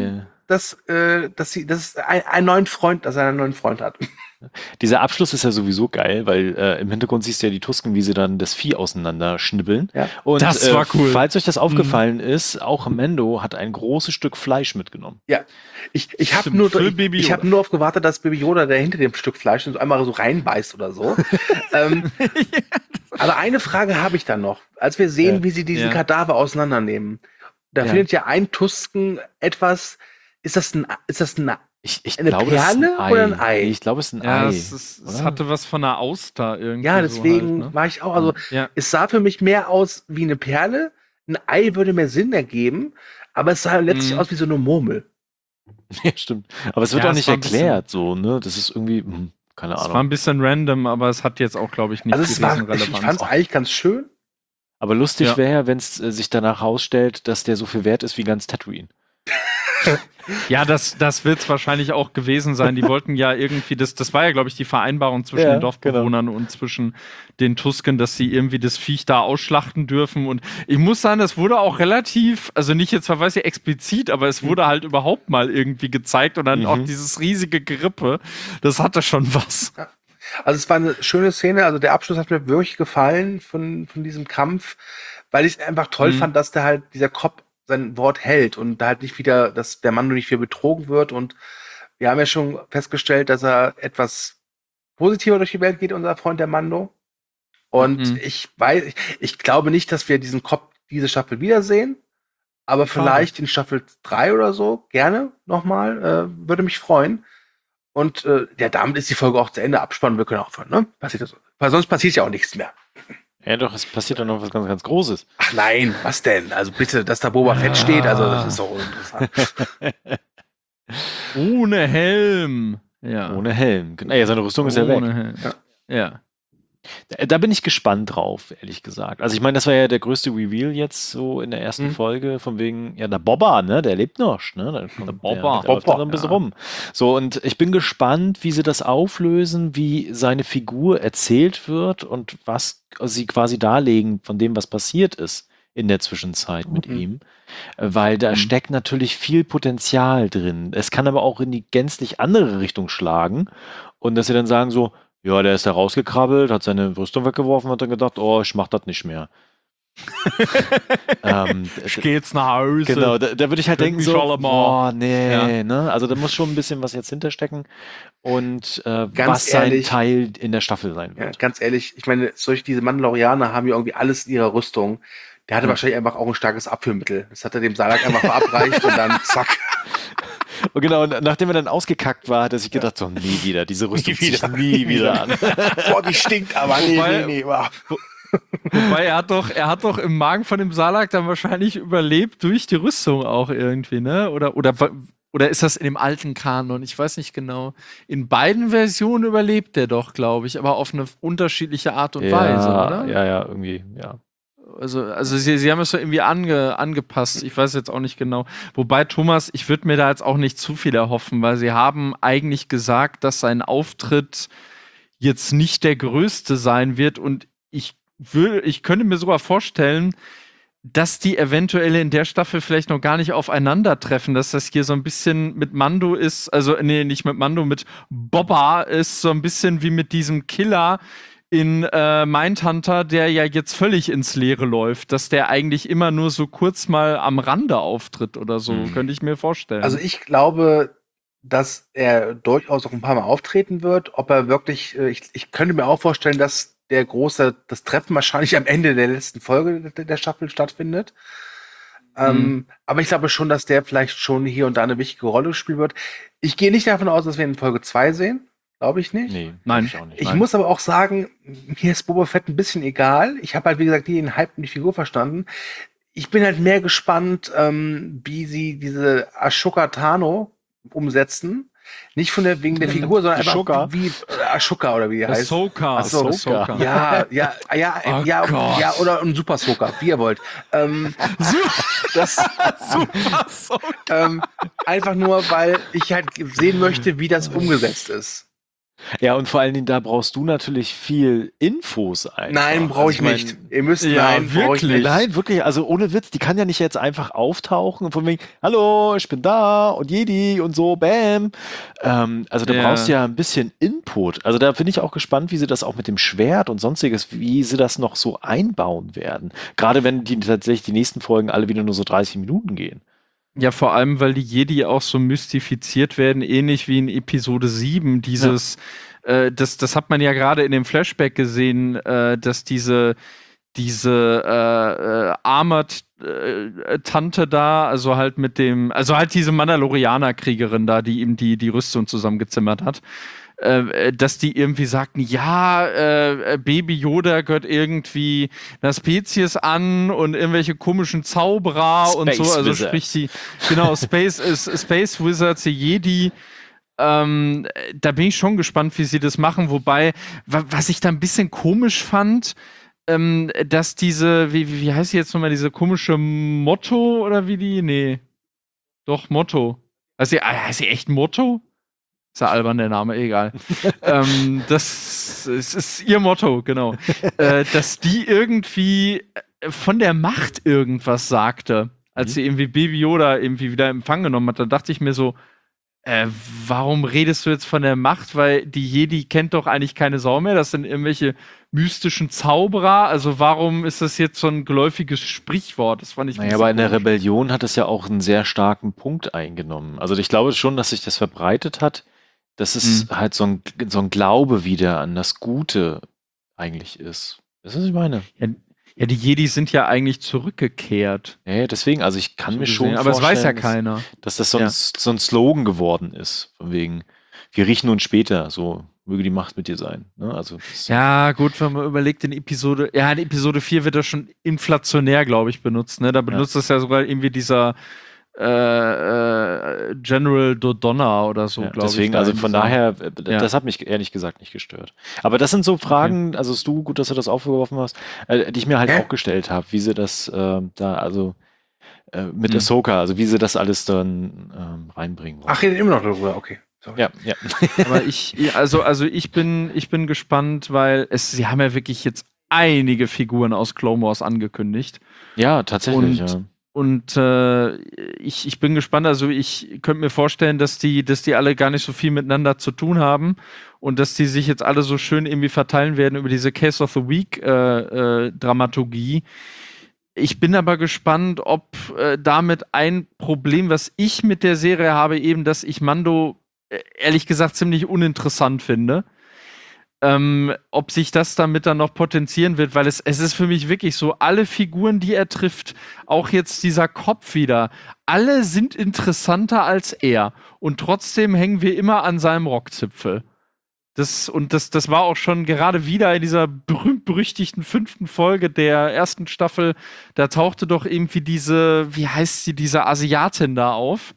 dass, äh, dass sie, dass ein, einen neuen Freund, dass er einen neuen Freund hat. Dieser Abschluss ist ja sowieso geil, weil äh, im Hintergrund siehst du ja die Tusken, wie sie dann das Vieh auseinanderschnibbeln. Ja. Und Das war cool. Äh, falls euch das aufgefallen ist, auch Mando hat ein großes Stück Fleisch mitgenommen. Ja, ich, ich habe Stimmt, nur, für ich, Baby ich Yoda. hab nur auf gewartet, dass Baby Yoda, der hinter dem Stück Fleisch so einmal so reinbeißt oder so. ähm, aber eine Frage habe ich dann noch. Als wir sehen, Ja. wie sie diesen Ja. Kadaver auseinandernehmen, da Ja. findet ja ein Tusken etwas, ist das ein, ist das ein, Ich, ich Eine glaube, es ist Perle ein oder ein Ei? Nee, ich glaube, es ist ein Ja, Ei. es, ist, es oder? hatte was von einer Auster irgendwie. ja, deswegen So halt, ne? war ich auch, also Ja. es sah für mich mehr aus wie eine Perle. Ein Ei würde mehr Sinn ergeben, aber es sah letztlich Mhm. aus wie so eine Murmel. Ja, stimmt. Aber es wird Ja, auch es nicht war ein bisschen- erklärt, so, ne? Das ist irgendwie, hm, keine Es war Ahnung. ein bisschen random, aber es hat jetzt auch, glaube ich, nicht Also es die war, ich, Riesenrelevanz. ich fand es eigentlich ganz schön. Aber lustig Ja. wäre ja, wenn es äh, sich danach herausstellt, dass der so viel wert ist wie ganz Tatooine. Ja, das, das wird es wahrscheinlich auch gewesen sein. Die wollten ja irgendwie, das, das war ja, glaube ich, die Vereinbarung zwischen Ja, den Dorfbewohnern und zwischen den Tusken, dass sie irgendwie das Viech da ausschlachten dürfen. Und ich muss sagen, das wurde auch relativ, also nicht jetzt verweise ich explizit, aber es wurde halt überhaupt mal irgendwie gezeigt und dann Mhm. auch dieses riesige Gerippe, das hatte schon was. Also es war eine schöne Szene, also der Abschluss hat mir wirklich gefallen von, von diesem Kampf, weil ich es einfach toll Mhm. fand, dass der halt, dieser Kopf sein Wort hält und da halt nicht wieder, dass der Mando nicht wieder betrogen wird und wir haben ja schon festgestellt, dass er etwas positiver durch die Welt geht, unser Freund der Mando. Und Mhm. ich weiß, ich, ich glaube nicht, dass wir diesen Kopf diese Staffel wiedersehen, aber Schade. vielleicht in Staffel drei oder so, gerne nochmal, äh, würde mich freuen. Und äh, ja, damit ist die Folge auch zu Ende. Abspannen, wir können aufhören, ne? Passiert das so. Weil sonst passiert ja auch nichts mehr. Ja, doch, es passiert dann noch was ganz, ganz Großes. Ach nein, was denn? Also bitte, dass da Boba Fett steht, also das ist doch uninteressant. Ohne Helm. Ja. Ohne Helm. Naja, seine Rüstung ist ja weg. Ohne Helm. Ja. Ja. Da, da bin ich gespannt drauf, ehrlich gesagt. Also ich meine, das war ja der größte Reveal jetzt so in der ersten Mhm. Folge, von wegen, ja, der Boba, ne, der lebt noch, ne? Da kommt Der Boba. Der, der läuft Boba, dann ein bisschen ja. rum. So, und ich bin gespannt, wie sie das auflösen, wie seine Figur erzählt wird und was sie quasi darlegen von dem, was passiert ist in der Zwischenzeit mit Mhm. ihm. Äh, Weil da Mhm. steckt natürlich viel Potenzial drin. Es kann aber auch in die gänzlich andere Richtung schlagen und dass sie dann sagen so, ja, der ist da rausgekrabbelt, hat seine Rüstung weggeworfen, hat dann gedacht, oh, ich mach das nicht mehr. ähm, Ich geh jetzt nach Hause. genau, da, da würde ich halt Find denken mich so, alle mal. boah, nee, Ja. ne? Also da muss schon ein bisschen was jetzt hinterstecken und äh, Ganz was sein ehrlich. Teil in der Staffel sein Ja, wird. ganz ehrlich, ich meine, solche diese Mandalorianer haben ja irgendwie alles in ihrer Rüstung. Der hatte Ja. wahrscheinlich einfach auch ein starkes Abführmittel. Das hat er dem Salak einfach verabreicht und dann zack. Und genau, und nachdem er dann ausgekackt war, hat er sich gedacht, so, nie wieder, diese Rüstung zieh ich nie wieder an. Boah, die stinkt aber. Nee, Wobei- nee, nee. Wow. Wobei er hat doch, er hat doch im Magen von dem Salak dann wahrscheinlich überlebt durch die Rüstung auch irgendwie, ne? Oder, oder, oder ist das in dem alten Kanon? Ich weiß nicht genau. In beiden Versionen überlebt er doch, glaube ich, aber auf eine unterschiedliche Art und Weise, ja, oder? ja, ja, irgendwie, ja. Also, also sie, sie haben es so irgendwie ange, angepasst. Ich weiß jetzt auch nicht genau. Wobei, Thomas, ich würde mir da jetzt auch nicht zu viel erhoffen, weil sie haben eigentlich gesagt, dass sein Auftritt jetzt nicht der größte sein wird. Und ich würde, ich könnte mir sogar vorstellen, dass die eventuell in der Staffel vielleicht noch gar nicht aufeinandertreffen, dass das hier so ein bisschen mit Mando ist, also nee, nicht mit Mando, mit Boba ist so ein bisschen wie mit diesem Killer in äh, Mindhunter, der ja jetzt völlig ins Leere läuft, dass der eigentlich immer nur so kurz mal am Rande auftritt oder so, Mhm. könnte ich mir vorstellen. Also ich glaube, dass er durchaus auch ein paar Mal auftreten wird. Ob er wirklich, äh, ich, ich könnte mir auch vorstellen, dass der große, das Treffen wahrscheinlich am Ende der letzten Folge der, der Staffel stattfindet. Ähm, aber ich glaube schon, dass der vielleicht schon hier und da eine wichtige Rolle spielen wird. Ich gehe nicht davon aus, dass wir ihn in Folge zwei sehen. Glaube ich nicht. Nee, Nein. ich auch nicht. Ich Nein. muss aber auch sagen, mir ist Boba Fett ein bisschen egal. Ich habe halt, wie gesagt, nie den Hype und die Figur verstanden. Ich bin halt mehr gespannt, ähm, wie sie diese Ashoka Tano umsetzen. Nicht von der, wegen der Mhm. Figur, sondern Ashoka? einfach wie äh, Ashoka oder wie die heißt. Ahsoka. Ach so, Ahsoka. Ja, ja, ja, Oh ja, Gott. ja, oder ein Super Soaker, wie ihr wollt. Ähm, das, Super Ahsoka. ähm, einfach nur, weil ich halt sehen möchte, wie das umgesetzt ist. Ja, und vor allen Dingen, da brauchst du natürlich viel Infos einfach. Nein, brauche ich Also nicht. Ihr müsst, Ja, nein, brauche ich wirklich? nicht. Nein, wirklich, also ohne Witz, die kann ja nicht jetzt einfach auftauchen und von wegen, hallo, ich bin da und Jedi und so, bam. Ähm, also da Ja. brauchst du ja ein bisschen Input. Also da bin ich auch gespannt, wie sie das auch mit dem Schwert und sonstiges, wie sie das noch so einbauen werden. Gerade wenn die tatsächlich die nächsten Folgen alle wieder nur so dreißig Minuten gehen. Ja, vor allem, weil die Jedi auch so mystifiziert werden, ähnlich wie in Episode sieben. Dieses, äh, das, das hat man ja gerade in dem Flashback gesehen, äh, dass diese, diese äh, äh, Armored-Tante da, also halt mit dem, also halt diese Mandalorianer-Kriegerin da, die ihm die, die Rüstung zusammengezimmert hat. Äh, dass die irgendwie sagten, ja, äh, Baby Yoda gehört irgendwie einer Spezies an und irgendwelche komischen Zauberer und so, Space also Wizards. sprich die, genau, Space, ist Space Wizards, die Jedi. Ähm, da bin ich schon gespannt, wie sie das machen, wobei, wa was ich da ein bisschen komisch fand, ähm, dass diese, wie, wie wie heißt sie jetzt nochmal, diese komische Motto oder wie die? Nee. Doch, Motto. Heißt sie, ah, heißt sie echt Motto? Ist ja albern, der Name, egal. ähm, das ist, ist ihr Motto, genau. äh, dass die irgendwie äh, von der Macht irgendwas sagte, als Mhm. sie irgendwie Baby Yoda irgendwie wieder in Empfang genommen hat. Dann dachte ich mir so, äh, warum redest du jetzt von der Macht? Weil die Jedi kennt doch eigentlich keine Sau mehr. Das sind irgendwelche mystischen Zauberer. Also warum ist das jetzt so ein geläufiges Sprichwort? Das fand ich ein Naja, bisschen aber in der komisch. Rebellion hat es ja auch einen sehr starken Punkt eingenommen. Also ich glaube schon, dass sich das verbreitet hat, dass es halt so ein, so ein Glaube wieder an das Gute eigentlich ist. Das ist, was ich meine. Ja, ja, die Jedi sind ja eigentlich zurückgekehrt. Ja, ja, deswegen, also ich kann so mir gesehen. schon Aber es weiß ja vorstellen, dass, keiner. dass das so ein, Ja. so ein Slogan geworden ist. Von wegen, wir riechen uns später, so möge die Macht mit dir sein. Ne? Also das, Ja, gut, wenn man überlegt, in Episode, ja, in Episode vier wird das schon inflationär, glaube ich, benutzt, ne? Da benutzt das ja sogar irgendwie dieser äh, äh, General Dodonna oder so, ja, glaube ich. deswegen, da also in von dieser- daher, äh, Ja. das hat mich ehrlich gesagt nicht gestört. Aber das sind so Fragen, also du, gut, dass du das aufgeworfen hast, äh, die ich mir halt Hä? auch gestellt habe, wie sie das äh, da, also äh, mit Hm. Ahsoka, also wie sie das alles dann ähm, reinbringen wollen. Ach, redet immer noch darüber, okay. Sorry. Ja, ja. Aber ich, ja, also, also ich bin, ich bin gespannt, weil es, sie haben ja wirklich jetzt einige Figuren aus Clone Wars angekündigt. Ja, tatsächlich, Und- ja. Und äh, ich, ich bin gespannt, also ich könnte mir vorstellen, dass die, dass die alle gar nicht so viel miteinander zu tun haben und dass die sich jetzt alle so schön irgendwie verteilen werden über diese Case of the Week äh, äh, Dramaturgie. Ich bin aber gespannt, ob äh, damit ein Problem, was ich mit der Serie habe, eben, dass ich Mando äh, ehrlich gesagt ziemlich uninteressant finde. Ähm, ob sich das damit dann noch potenzieren wird, weil es, es ist für mich wirklich so, alle Figuren, die er trifft, auch jetzt dieser Kopf wieder, alle sind interessanter als er. Und trotzdem hängen wir immer an seinem Rockzipfel. Das, und das, das war auch schon gerade wieder in dieser berühmt-berüchtigten fünften Folge der ersten Staffel, da tauchte doch irgendwie diese, wie heißt sie, diese Asiatin da auf.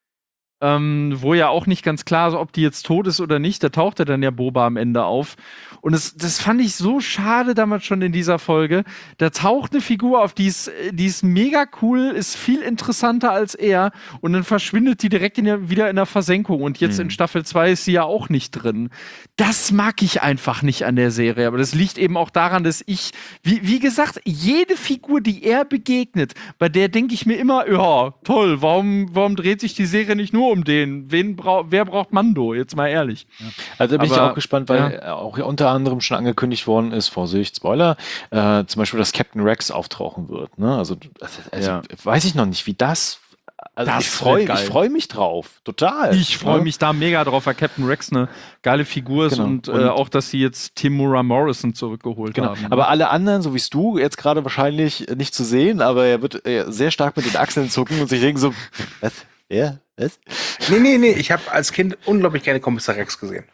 Ähm, wo ja auch nicht ganz klar ist, ob die jetzt tot ist oder nicht. Da tauchte dann ja Boba am Ende auf. Und das, das fand ich so schade damals schon in dieser Folge. Da taucht eine Figur auf, die ist, die ist mega cool, ist viel interessanter als er. Und dann verschwindet die direkt in der, wieder in der Versenkung. Und jetzt Mhm. in Staffel zwei ist sie ja auch nicht drin. Das mag ich einfach nicht an der Serie. Aber das liegt eben auch daran, dass ich, wie, wie gesagt, jede Figur, die er begegnet, bei der denke ich mir immer, ja, toll, warum, warum dreht sich die Serie nicht nur um den? Wen brau wer braucht Mando? Jetzt mal ehrlich. Also da bin ich Aber, auch gespannt, weil äh, auch unter anderem schon angekündigt worden ist, Vorsicht, Spoiler, äh, zum Beispiel, dass Captain Rex auftauchen wird. Ne? Also, also Ja. weiß ich noch nicht, wie das. Also Das ich freue wird geil. ich freu mich drauf, total. Ich freue Ne? mich da mega drauf, weil Captain Rex eine geile Figur ist Genau. und, Und- äh, auch, dass sie jetzt Timura Morrison zurückgeholt Genau. haben. ne? Aber alle anderen, so wie es du, jetzt gerade wahrscheinlich nicht zu sehen, aber er wird äh, sehr stark mit den Achseln zucken und sich denken so, was? Ja, was? Nee, nee, nee, ich habe als Kind unglaublich gerne Kommissar Rex gesehen.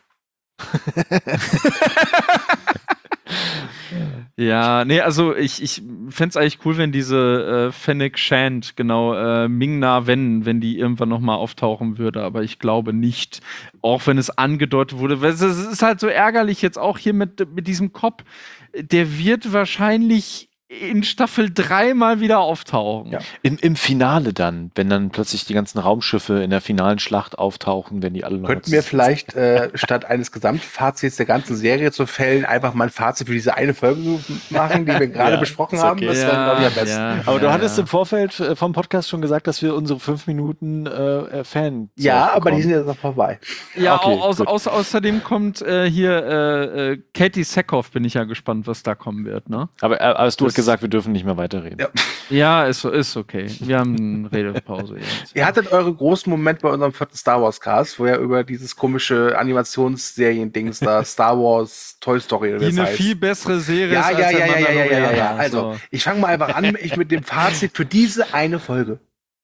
Ja, nee, also ich, ich fände es eigentlich cool, wenn diese äh, Fennec Shand, genau, äh, Ming-Na Wen, wenn die irgendwann noch mal auftauchen würde, aber ich glaube nicht. Auch wenn es angedeutet wurde. Weil es es ist halt so ärgerlich jetzt auch hier mit, mit diesem Cop. Der wird wahrscheinlich in Staffel drei mal wieder auftauchen. Ja. Im, Im Finale dann, wenn dann plötzlich die ganzen Raumschiffe in der finalen Schlacht auftauchen, wenn die alle noch Könnten wir vielleicht äh, statt eines Gesamtfazits der ganzen Serie zu fällen einfach mal ein Fazit für diese eine Folge machen, die wir gerade Ja, besprochen ist haben? okay. Das wäre, glaube ich, am besten. Ja, Aber ja, du hattest ja. im Vorfeld äh, vom Podcast schon gesagt, dass wir unsere fünf Minuten äh, Fan Ja, aber die bekommen. sind jetzt noch vorbei. Ja, Okay, au- aus, gut. aus, außerdem kommt äh, hier äh, äh, Katie Sackhoff, bin ich ja gespannt, was da kommen wird, ne? Aber, äh, aber du hast Das- gesagt, wir dürfen nicht mehr weiterreden. Ja. Ja, ist, ist okay. Wir haben eine Redepause jetzt. Ihr hattet eure großen Momente bei unserem vierten Star Wars Cast, wo ihr über dieses komische Animationsserien-Dings da, Star Wars Toy Story oder Die wie das eine heißt. viel bessere Serie Ja, ist ja, als ja, der ja, ja, ja, ja, ja, ja. Mandalorianer. Also, So. ich fange mal einfach an, ich mit dem Fazit für diese eine Folge.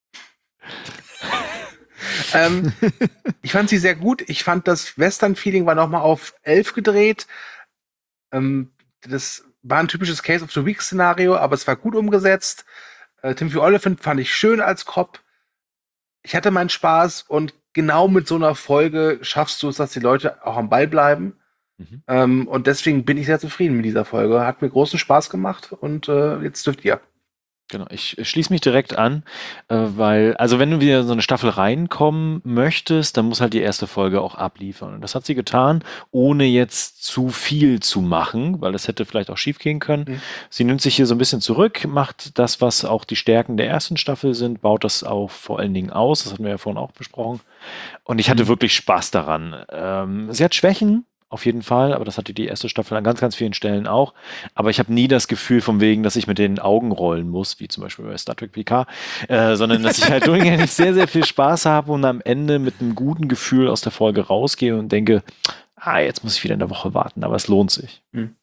ähm, ich fand sie sehr gut. Ich fand, das Western-Feeling war nochmal auf elf gedreht. Ähm, das war ein typisches Case of the Week-Szenario, aber es war gut umgesetzt. Äh, Timothy Olyphant fand ich schön als Cop. Ich hatte meinen Spaß und genau mit so einer Folge schaffst du es, dass die Leute auch am Ball bleiben. Mhm. Ähm, und deswegen bin ich sehr zufrieden mit dieser Folge. Hat mir großen Spaß gemacht und äh, jetzt dürft ihr. Genau, ich schließe mich direkt an, äh, weil, also wenn du wieder in so eine Staffel reinkommen möchtest, dann muss halt die erste Folge auch abliefern. Und das hat sie getan, ohne jetzt zu viel zu machen, weil das hätte vielleicht auch schief gehen können. Mhm. Sie nimmt sich hier so ein bisschen zurück, macht das, was auch die Stärken der ersten Staffel sind, baut das auch vor allen Dingen aus. Das hatten wir ja vorhin auch besprochen. Und ich hatte Mhm. wirklich Spaß daran. Ähm, sie hat Schwächen, auf jeden Fall, aber das hatte die erste Staffel an ganz, ganz vielen Stellen auch. Aber ich habe nie das Gefühl von wegen, dass ich mit den Augen rollen muss, wie zum Beispiel bei Star Trek P K, äh, sondern dass ich halt durchgängig sehr, sehr viel Spaß habe und am Ende mit einem guten Gefühl aus der Folge rausgehe und denke, ah, jetzt muss ich wieder eine Woche warten, aber es lohnt sich.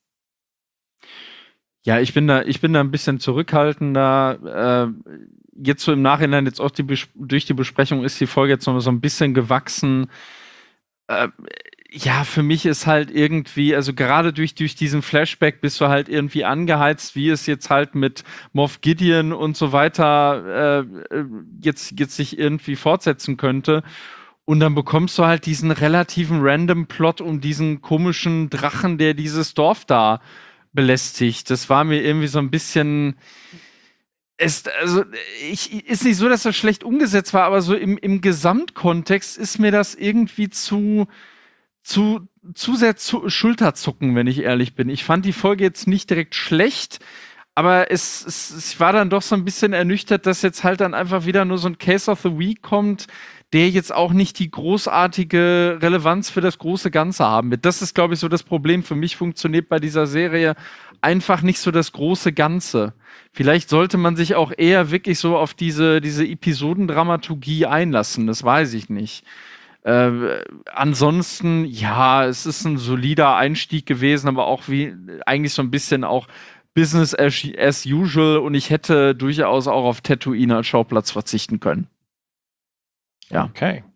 Ja, ich bin da, ich bin da ein bisschen zurückhaltender. Äh, jetzt so im Nachhinein, jetzt auch die Bes- durch die Besprechung ist die Folge jetzt noch so ein bisschen gewachsen. Äh, ja, für mich ist halt irgendwie, also gerade durch, durch diesen Flashback bist du halt irgendwie angeheizt, wie es jetzt halt mit Moff Gideon und so weiter äh, äh, jetzt, jetzt sich irgendwie fortsetzen könnte. Und dann bekommst du halt diesen relativen Random-Plot um diesen komischen Drachen, der dieses Dorf da belästigt. Das war mir irgendwie so ein bisschen. Es, also, ich, ist nicht so, dass das schlecht umgesetzt war, aber so im, im Gesamtkontext ist mir das irgendwie zu, zu, zu sehr zu Schulterzucken, wenn ich ehrlich bin. Ich fand die Folge jetzt nicht direkt schlecht, aber es, es, es war dann doch so ein bisschen ernüchtert, dass jetzt halt dann einfach wieder nur so ein Case of the Week kommt, der jetzt auch nicht die großartige Relevanz für das große Ganze haben wird. Das ist, glaube ich, so das Problem. Für mich funktioniert bei dieser Serie einfach nicht so das große Ganze. Vielleicht sollte man sich auch eher wirklich so auf diese, diese Episodendramaturgie einlassen. Das weiß ich nicht. Äh, ansonsten, ja, es ist ein solider Einstieg gewesen, aber auch wie eigentlich so ein bisschen auch Business as, as usual und ich hätte durchaus auch auf Tatooine als Schauplatz verzichten können. Ja. Okay.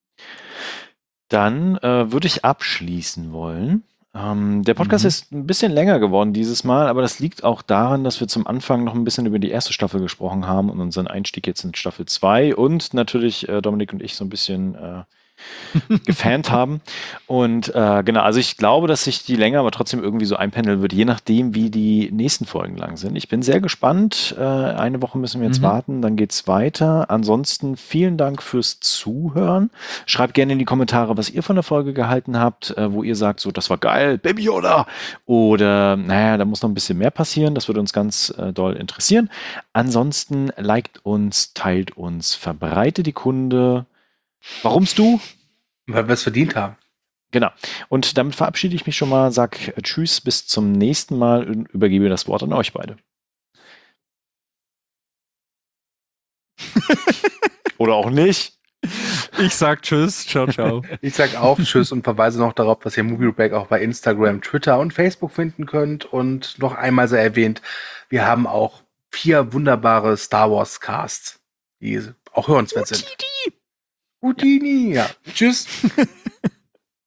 Dann äh, würde ich abschließen wollen. Ähm, der Podcast Mhm. ist ein bisschen länger geworden dieses Mal, aber das liegt auch daran, dass wir zum Anfang noch ein bisschen über die erste Staffel gesprochen haben und unseren Einstieg jetzt in Staffel zwei und natürlich äh, Dominik und ich so ein bisschen äh, gefant haben. Und äh, genau, also ich glaube, dass sich die Länge aber trotzdem irgendwie so einpendeln wird, je nachdem, wie die nächsten Folgen lang sind. Ich bin sehr gespannt. Äh, eine Woche müssen wir jetzt Mhm. warten, dann geht's weiter. Ansonsten vielen Dank fürs Zuhören. Schreibt gerne in die Kommentare, was ihr von der Folge gehalten habt, äh, wo ihr sagt, so, das war geil, Baby Yoda. Oder, naja, da muss noch ein bisschen mehr passieren. Das würde uns ganz äh, doll interessieren. Ansonsten liked uns, teilt uns, verbreitet die Kunde. Warum's du? Weil wir es verdient haben. Genau. Und damit verabschiede ich mich schon mal, sag äh, Tschüss, bis zum nächsten Mal und übergebe das Wort an euch beide. Oder auch nicht. Ich sag Tschüss, ciao, ciao. Ich sag auch Tschüss und verweise noch darauf, dass ihr Movie Break auch bei Instagram, Twitter und Facebook finden könnt. Und noch einmal sei erwähnt, wir haben auch vier wunderbare Star Wars Casts, die auch hörenswert sind. Houdini, ja. Tschüss.